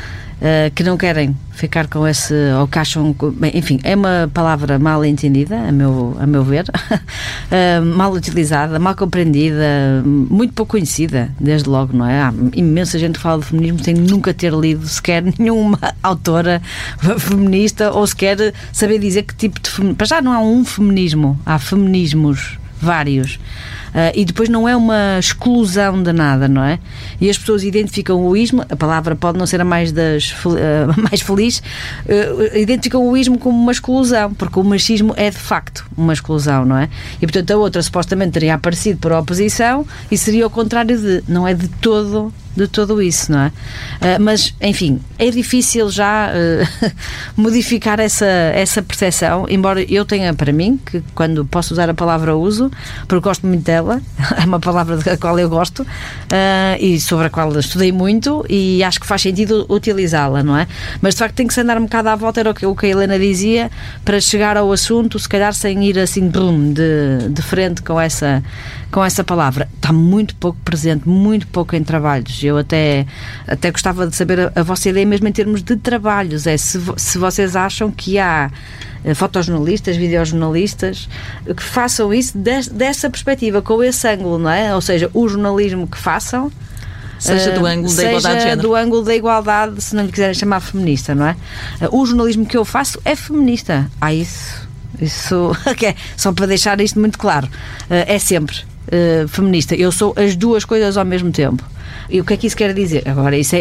que não querem ficar com esse, ou que acham, enfim, é uma palavra mal entendida, a meu ver, mal utilizada, mal compreendida, muito pouco conhecida, desde logo, não é? Há imensa gente que fala de feminismo sem nunca ter lido sequer nenhuma autora feminista, ou sequer saber dizer que tipo de feminismo. Para já não há um feminismo, há feminismos vários. E depois não é uma exclusão de nada, não é? E as pessoas identificam o ismo, a palavra pode não ser a mais feliz, identificam o ismo como uma exclusão, porque o machismo é de facto uma exclusão, não é? E portanto a outra supostamente teria aparecido por oposição e seria o contrário não é de todo isso, não é? Mas, enfim, é difícil já modificar essa percepção, embora eu tenha para mim, que quando posso usar a palavra uso, porque gosto muito dela, é uma palavra da qual eu gosto, e sobre a qual estudei muito, e acho que faz sentido utilizá-la, não é? Mas de facto tem que se andar um bocado à volta, era o que a Helena dizia, para chegar ao assunto, se calhar sem ir assim de frente com essa palavra. Está muito pouco presente, muito pouco em trabalhos. Eu até gostava de saber a vossa ideia mesmo em termos de trabalhos, se vocês acham que há fotojornalistas, videojornalistas que façam isso dessa perspectiva, com esse ângulo, não é? Ou seja, o jornalismo que façam seja do ângulo da igualdade de género. Do ângulo da igualdade, se não lhe quiserem chamar feminista, não é? O jornalismo que eu faço é feminista. Isso Isso só para deixar isto muito claro. É sempre feminista. Eu sou as duas coisas ao mesmo tempo. E o que é que isso quer dizer? Agora, isso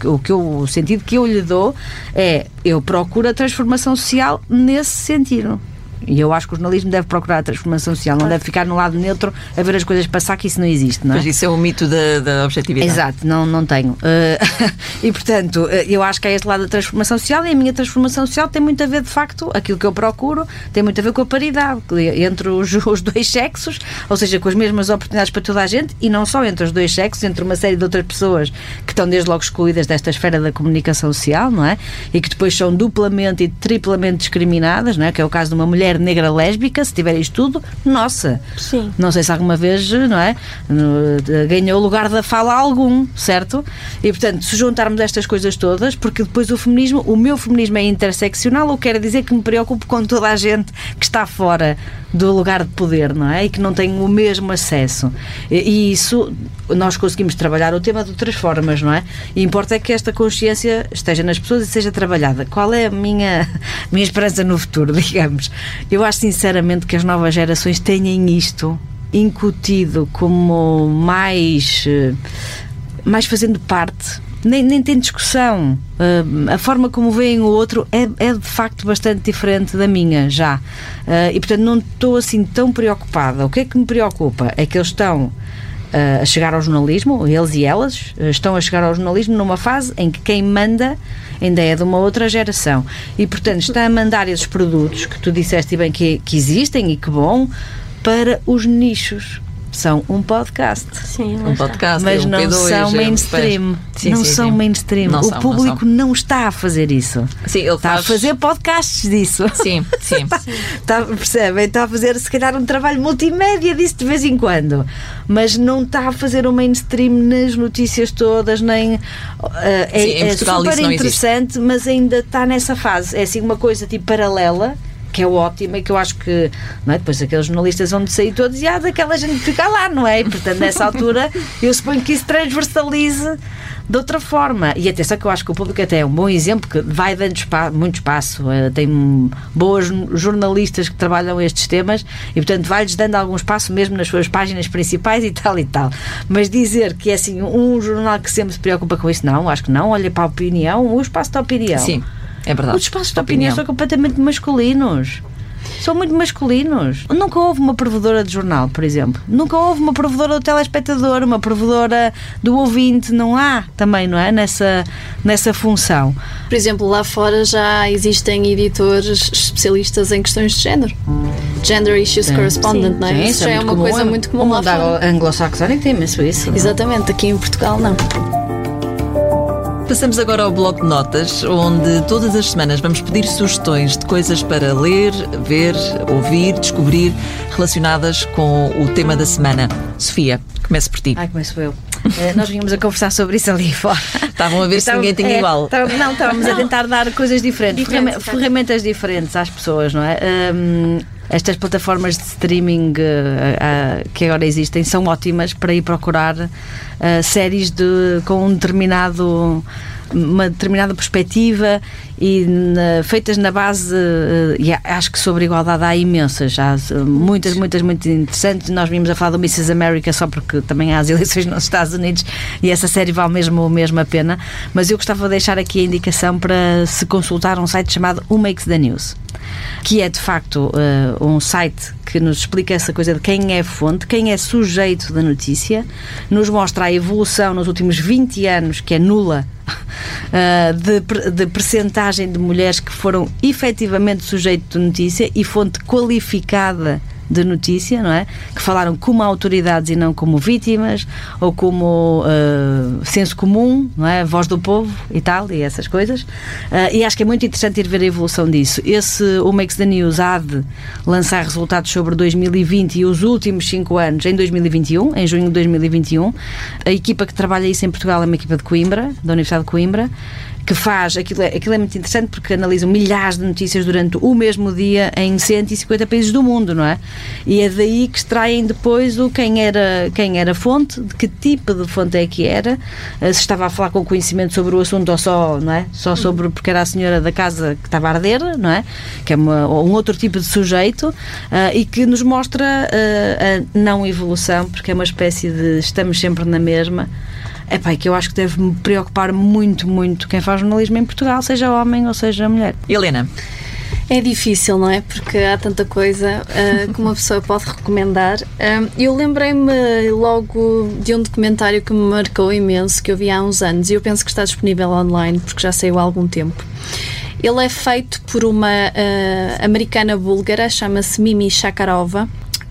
o sentido que eu lhe dou é, eu procuro a transformação social nesse sentido. E eu acho que o jornalismo deve procurar a transformação social, não deve ficar no lado neutro a ver as coisas passar, que isso não existe, não é? Mas isso é o mito da objetividade. Exato, não tenho. E, portanto, eu acho que é este lado da transformação social, e a minha transformação social tem muito a ver, de facto, aquilo que eu procuro, tem muito a ver com a paridade entre os dois sexos, ou seja, com as mesmas oportunidades para toda a gente, e não só entre os dois sexos, entre uma série de outras pessoas que estão desde logo excluídas desta esfera da comunicação social, não é? E que depois são duplamente e triplamente discriminadas, não é? Que é o caso de uma mulher negra lésbica, se tiver isto tudo, nossa, sim. Não sei se alguma vez, não é, ganhou lugar da fala algum, certo? E, portanto, se juntarmos estas coisas todas, porque depois o meu feminismo é interseccional, ou quer dizer que me preocupo com toda a gente que está fora do lugar de poder, não é? E que não tem o mesmo acesso. E isso, nós conseguimos trabalhar o tema de outras formas, não é? E importa é que esta consciência esteja nas pessoas e seja trabalhada. Qual é a minha esperança no futuro, digamos? Eu acho sinceramente que as novas gerações tenham isto incutido como mais fazendo parte. Nem tem discussão. A forma como veem o outro é de facto bastante diferente da minha já. E portanto não estou assim tão preocupada. O que é que me preocupa? É que eles estão a chegar ao jornalismo, eles e elas estão a chegar ao jornalismo numa fase em que quem manda ainda é de uma outra geração e, portanto, está a mandar esses produtos que tu disseste bem que existem e que bom para os nichos. São um podcast. Sim, um podcast, mas não P2, são mainstream. São mainstream. O público não está a fazer isso. Sim, ele está a fazer podcasts disso. Sim. Percebem? Está a fazer, se calhar, um trabalho multimédia disso de vez em quando. Mas não está a fazer o mainstream nas notícias todas, nem... é super interessante, mas ainda está nessa fase. É assim uma coisa tipo paralela, que é ótima e que eu acho que, não é? Depois aqueles jornalistas vão de sair todos e há daquela gente que fica lá, não é? E, portanto, nessa altura eu suponho que isso transversalize de outra forma. E atenção que eu acho que o público até é um bom exemplo, que vai dando muito espaço, tem boas jornalistas que trabalham estes temas e, portanto, vai-lhes dando algum espaço mesmo nas suas páginas principais e tal. Mas dizer que é assim um jornal que sempre se preocupa com isso, não, acho que não. Olha para a opinião, o espaço da opinião. Sim. É verdade. Os espaços de opinião são completamente masculinos. São muito masculinos. Nunca houve uma provedora de jornal, por exemplo. Nunca houve uma provedora do telespectador, uma provedora do ouvinte. Não há também, não é? Nessa função. Por exemplo, lá fora já existem editores especialistas em questões de género. Gender Issues Correspondent, não é? Sim, isso já é uma coisa muito comum lá fora. O anglo-saxónico tem imenso isso. Exatamente, aqui em Portugal não. Passamos agora ao bloco de notas, onde todas as semanas vamos pedir sugestões de coisas para ler, ver, ouvir, descobrir, relacionadas com o tema da semana. Sofia, começo por ti. Começo eu. Nós vínhamos a conversar sobre isso ali fora. Estavam a ver se ninguém tinha igual. Estávamos a tentar dar coisas diferentes, ferramentas diferentes às pessoas, não é? Estas plataformas de streaming que agora existem são ótimas para ir procurar séries com uma determinada perspectiva e feitas na base, e acho que sobre igualdade há imensas, há muitas muito interessantes. Nós vimos a falar do Mrs. America só porque também há as eleições nos Estados Unidos e essa série vale mesmo a pena, mas eu gostava de deixar aqui a indicação para se consultar um site chamado Who Makes the News, que é de facto um site que nos explica essa coisa de quem é fonte, quem é sujeito da notícia, nos mostra a evolução nos últimos 20 anos, que é nula, de percentagem de mulheres que foram efetivamente sujeito de notícia e fonte qualificada de notícia, não é? Que falaram como autoridades e não como vítimas ou como senso comum, não é? Voz do povo e tal, e essas coisas. E acho que é muito interessante ir ver a evolução disso. Esse Who Makes the News há de lançar resultados sobre 2020 e os últimos 5 anos em 2021, em junho de 2021. A equipa que trabalha isso em Portugal é uma equipa de Coimbra, da Universidade de Coimbra, que faz, aquilo é muito interessante porque analisam milhares de notícias durante o mesmo dia em 150 países do mundo, não é? E é daí que extraem depois quem era a fonte, de que tipo de fonte é que era, se estava a falar com conhecimento sobre o assunto ou só, não é? Só sobre porque era a senhora da casa que estava a arder, não é? Que é um outro tipo de sujeito, e que nos mostra a não evolução, porque é uma espécie de estamos sempre na mesma. Que eu acho que deve me preocupar muito, muito quem faz jornalismo em Portugal, seja homem ou seja mulher. Helena. É difícil, não é? Porque há tanta coisa que uma pessoa pode recomendar. Eu lembrei-me logo de um documentário que me marcou imenso, que eu vi há uns anos, e eu penso que está disponível online, porque já saiu há algum tempo. Ele é feito por uma americana búlgara, chama-se Mimi Shakarova.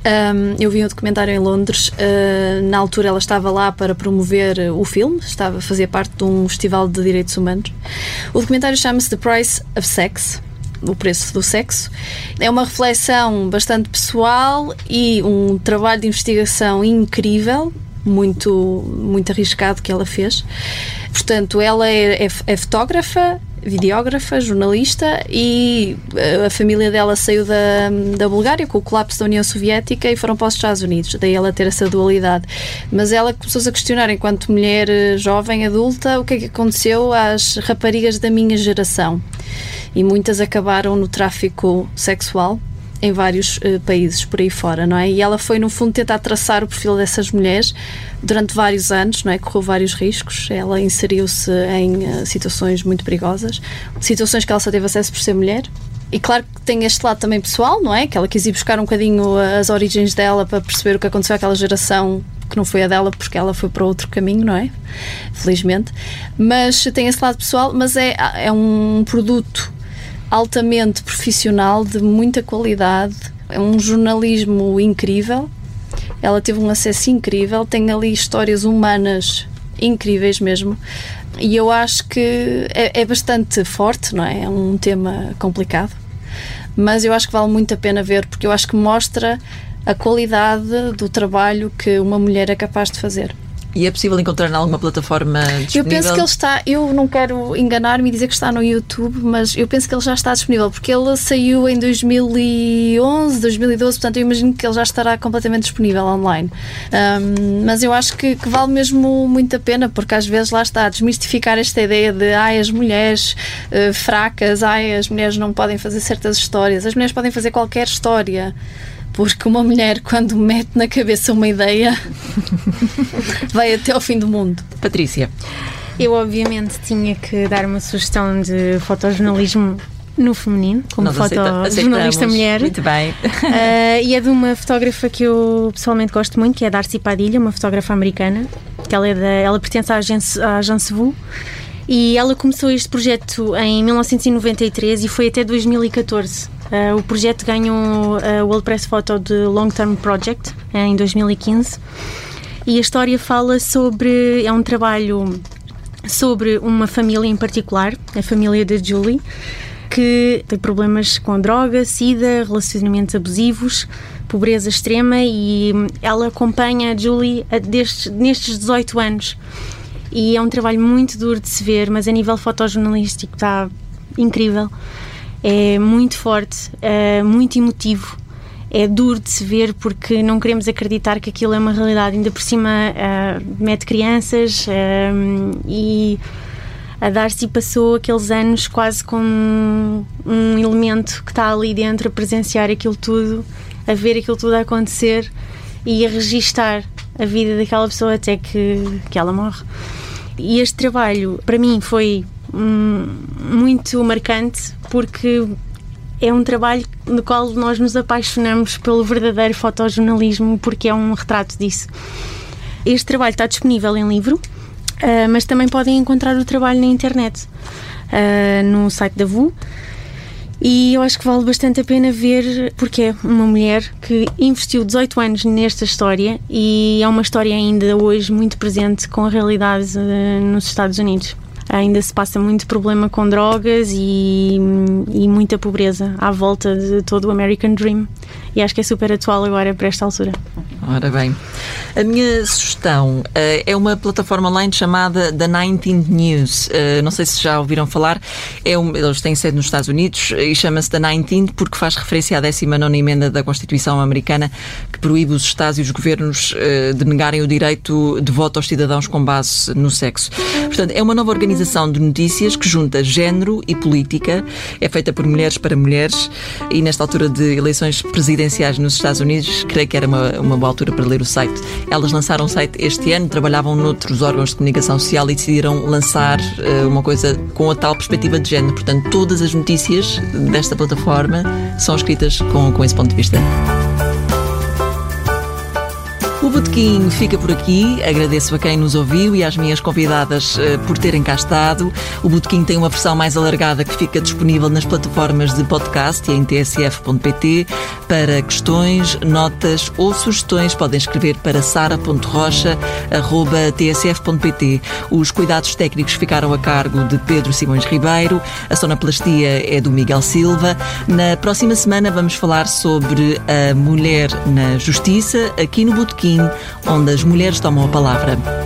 Eu vi um documentário em Londres. Na altura ela estava lá para promover o filme, fazia parte de um festival de direitos humanos. O documentário chama-se The Price of Sex, o preço do sexo. É uma reflexão bastante pessoal e um trabalho de investigação incrível, muito, muito arriscado que ela fez. Portanto, ela é fotógrafa, videógrafa, jornalista, e a família dela saiu da Bulgária com o colapso da União Soviética e foram para os Estados Unidos, daí ela ter essa dualidade. Mas ela começou-se a questionar, enquanto mulher jovem, adulta, o que é que aconteceu às raparigas da minha geração. E muitas acabaram no tráfico sexual em vários países por aí fora, não é? E ela foi, no fundo, tentar traçar o perfil dessas mulheres durante vários anos, não é? Correu vários riscos. Ela inseriu-se em situações muito perigosas, situações que ela só teve acesso por ser mulher. E claro que tem este lado também pessoal, não é? Que ela quis ir buscar um bocadinho as origens dela para perceber o que aconteceu àquela geração que não foi a dela, porque ela foi para outro caminho, não é? Felizmente. Mas tem esse lado pessoal, mas é um produto altamente profissional, de muita qualidade, é um jornalismo incrível. Ela teve um acesso incrível, tem ali histórias humanas incríveis mesmo, e eu acho que é bastante forte, não é? É um tema complicado, mas eu acho que vale muito a pena ver, porque eu acho que mostra a qualidade do trabalho que uma mulher é capaz de fazer. E é possível encontrar em alguma plataforma disponível? Eu penso que ele está, eu não quero enganar-me e dizer que está no YouTube, mas eu penso que ele já está disponível, porque ele saiu em 2011, 2012, portanto eu imagino que ele já estará completamente disponível online. Mas eu acho que vale mesmo muito a pena, porque às vezes lá está, desmistificar esta ideia de as mulheres fracas, as mulheres não podem fazer certas histórias, as mulheres podem fazer qualquer história. Porque uma mulher, quando mete na cabeça uma ideia, vai até ao fim do mundo. Patrícia. Eu, obviamente, tinha que dar uma sugestão de fotojornalismo no feminino, como fotojornalista mulher. Muito bem. E é de uma fotógrafa que eu pessoalmente gosto muito, que é a Darcy Padilha, uma fotógrafa americana, que ela pertence à Agence Vu. E ela começou este projeto em 1993 e foi até 2014. O projeto ganhou o World Press Photo de Long Term Project em 2015. E a história fala sobre... É um trabalho sobre uma família em particular, a família da Julie, que tem problemas com droga, sida, relacionamentos abusivos, pobreza extrema, e ela acompanha a Julie nestes 18 anos. E é um trabalho muito duro de se ver, mas a nível fotojornalístico está incrível. É muito forte, muito emotivo. É duro de se ver porque não queremos acreditar que aquilo é uma realidade. Ainda por cima mete crianças, e a Darcy passou aqueles anos quase com um elemento que está ali dentro a presenciar aquilo tudo, a ver aquilo tudo a acontecer e a registar a vida daquela pessoa até que ela morre. E este trabalho, para mim, foi muito marcante, porque é um trabalho no qual nós nos apaixonamos pelo verdadeiro fotojornalismo, porque é um retrato disso. Este trabalho está disponível em livro, mas também podem encontrar o trabalho na internet, no site da VU. E eu acho que vale bastante a pena ver, porque é uma mulher que investiu 18 anos nesta história, e é uma história ainda hoje muito presente com a realidade nos Estados Unidos. Ainda se passa muito problema com drogas e muita pobreza à volta de todo o American Dream. e acho que é super atual agora para esta altura. Ora bem, a minha sugestão é uma plataforma online chamada The 19th News. Não sei se já ouviram falar. Eles têm sede nos Estados Unidos e chama-se The 19th porque faz referência à 19ª emenda da Constituição americana que proíbe os Estados e os governos de negarem o direito de voto aos cidadãos com base no sexo. Portanto, é uma nova organização de notícias que junta género e política. É feita por mulheres para mulheres e nesta altura de eleições presidenciais nos Estados Unidos, creio que era uma boa altura para ler o site. Elas lançaram o site este ano, trabalhavam noutros órgãos de comunicação social e decidiram lançar uma coisa com a tal perspectiva de género. Portanto, todas as notícias desta plataforma são escritas com esse ponto de vista. O Botequim fica por aqui. Agradeço a quem nos ouviu e às minhas convidadas por terem cá estado. O Botequim tem uma versão mais alargada que fica disponível nas plataformas de podcast e em tsf.pt. Para questões, notas ou sugestões, podem escrever para sara.rocha@tsf.pt. Os cuidados técnicos ficaram a cargo de Pedro Simões Ribeiro. A sonoplastia é do Miguel Silva. Na próxima semana vamos falar sobre a mulher na justiça, aqui no Botequim, onde as mulheres tomam a palavra.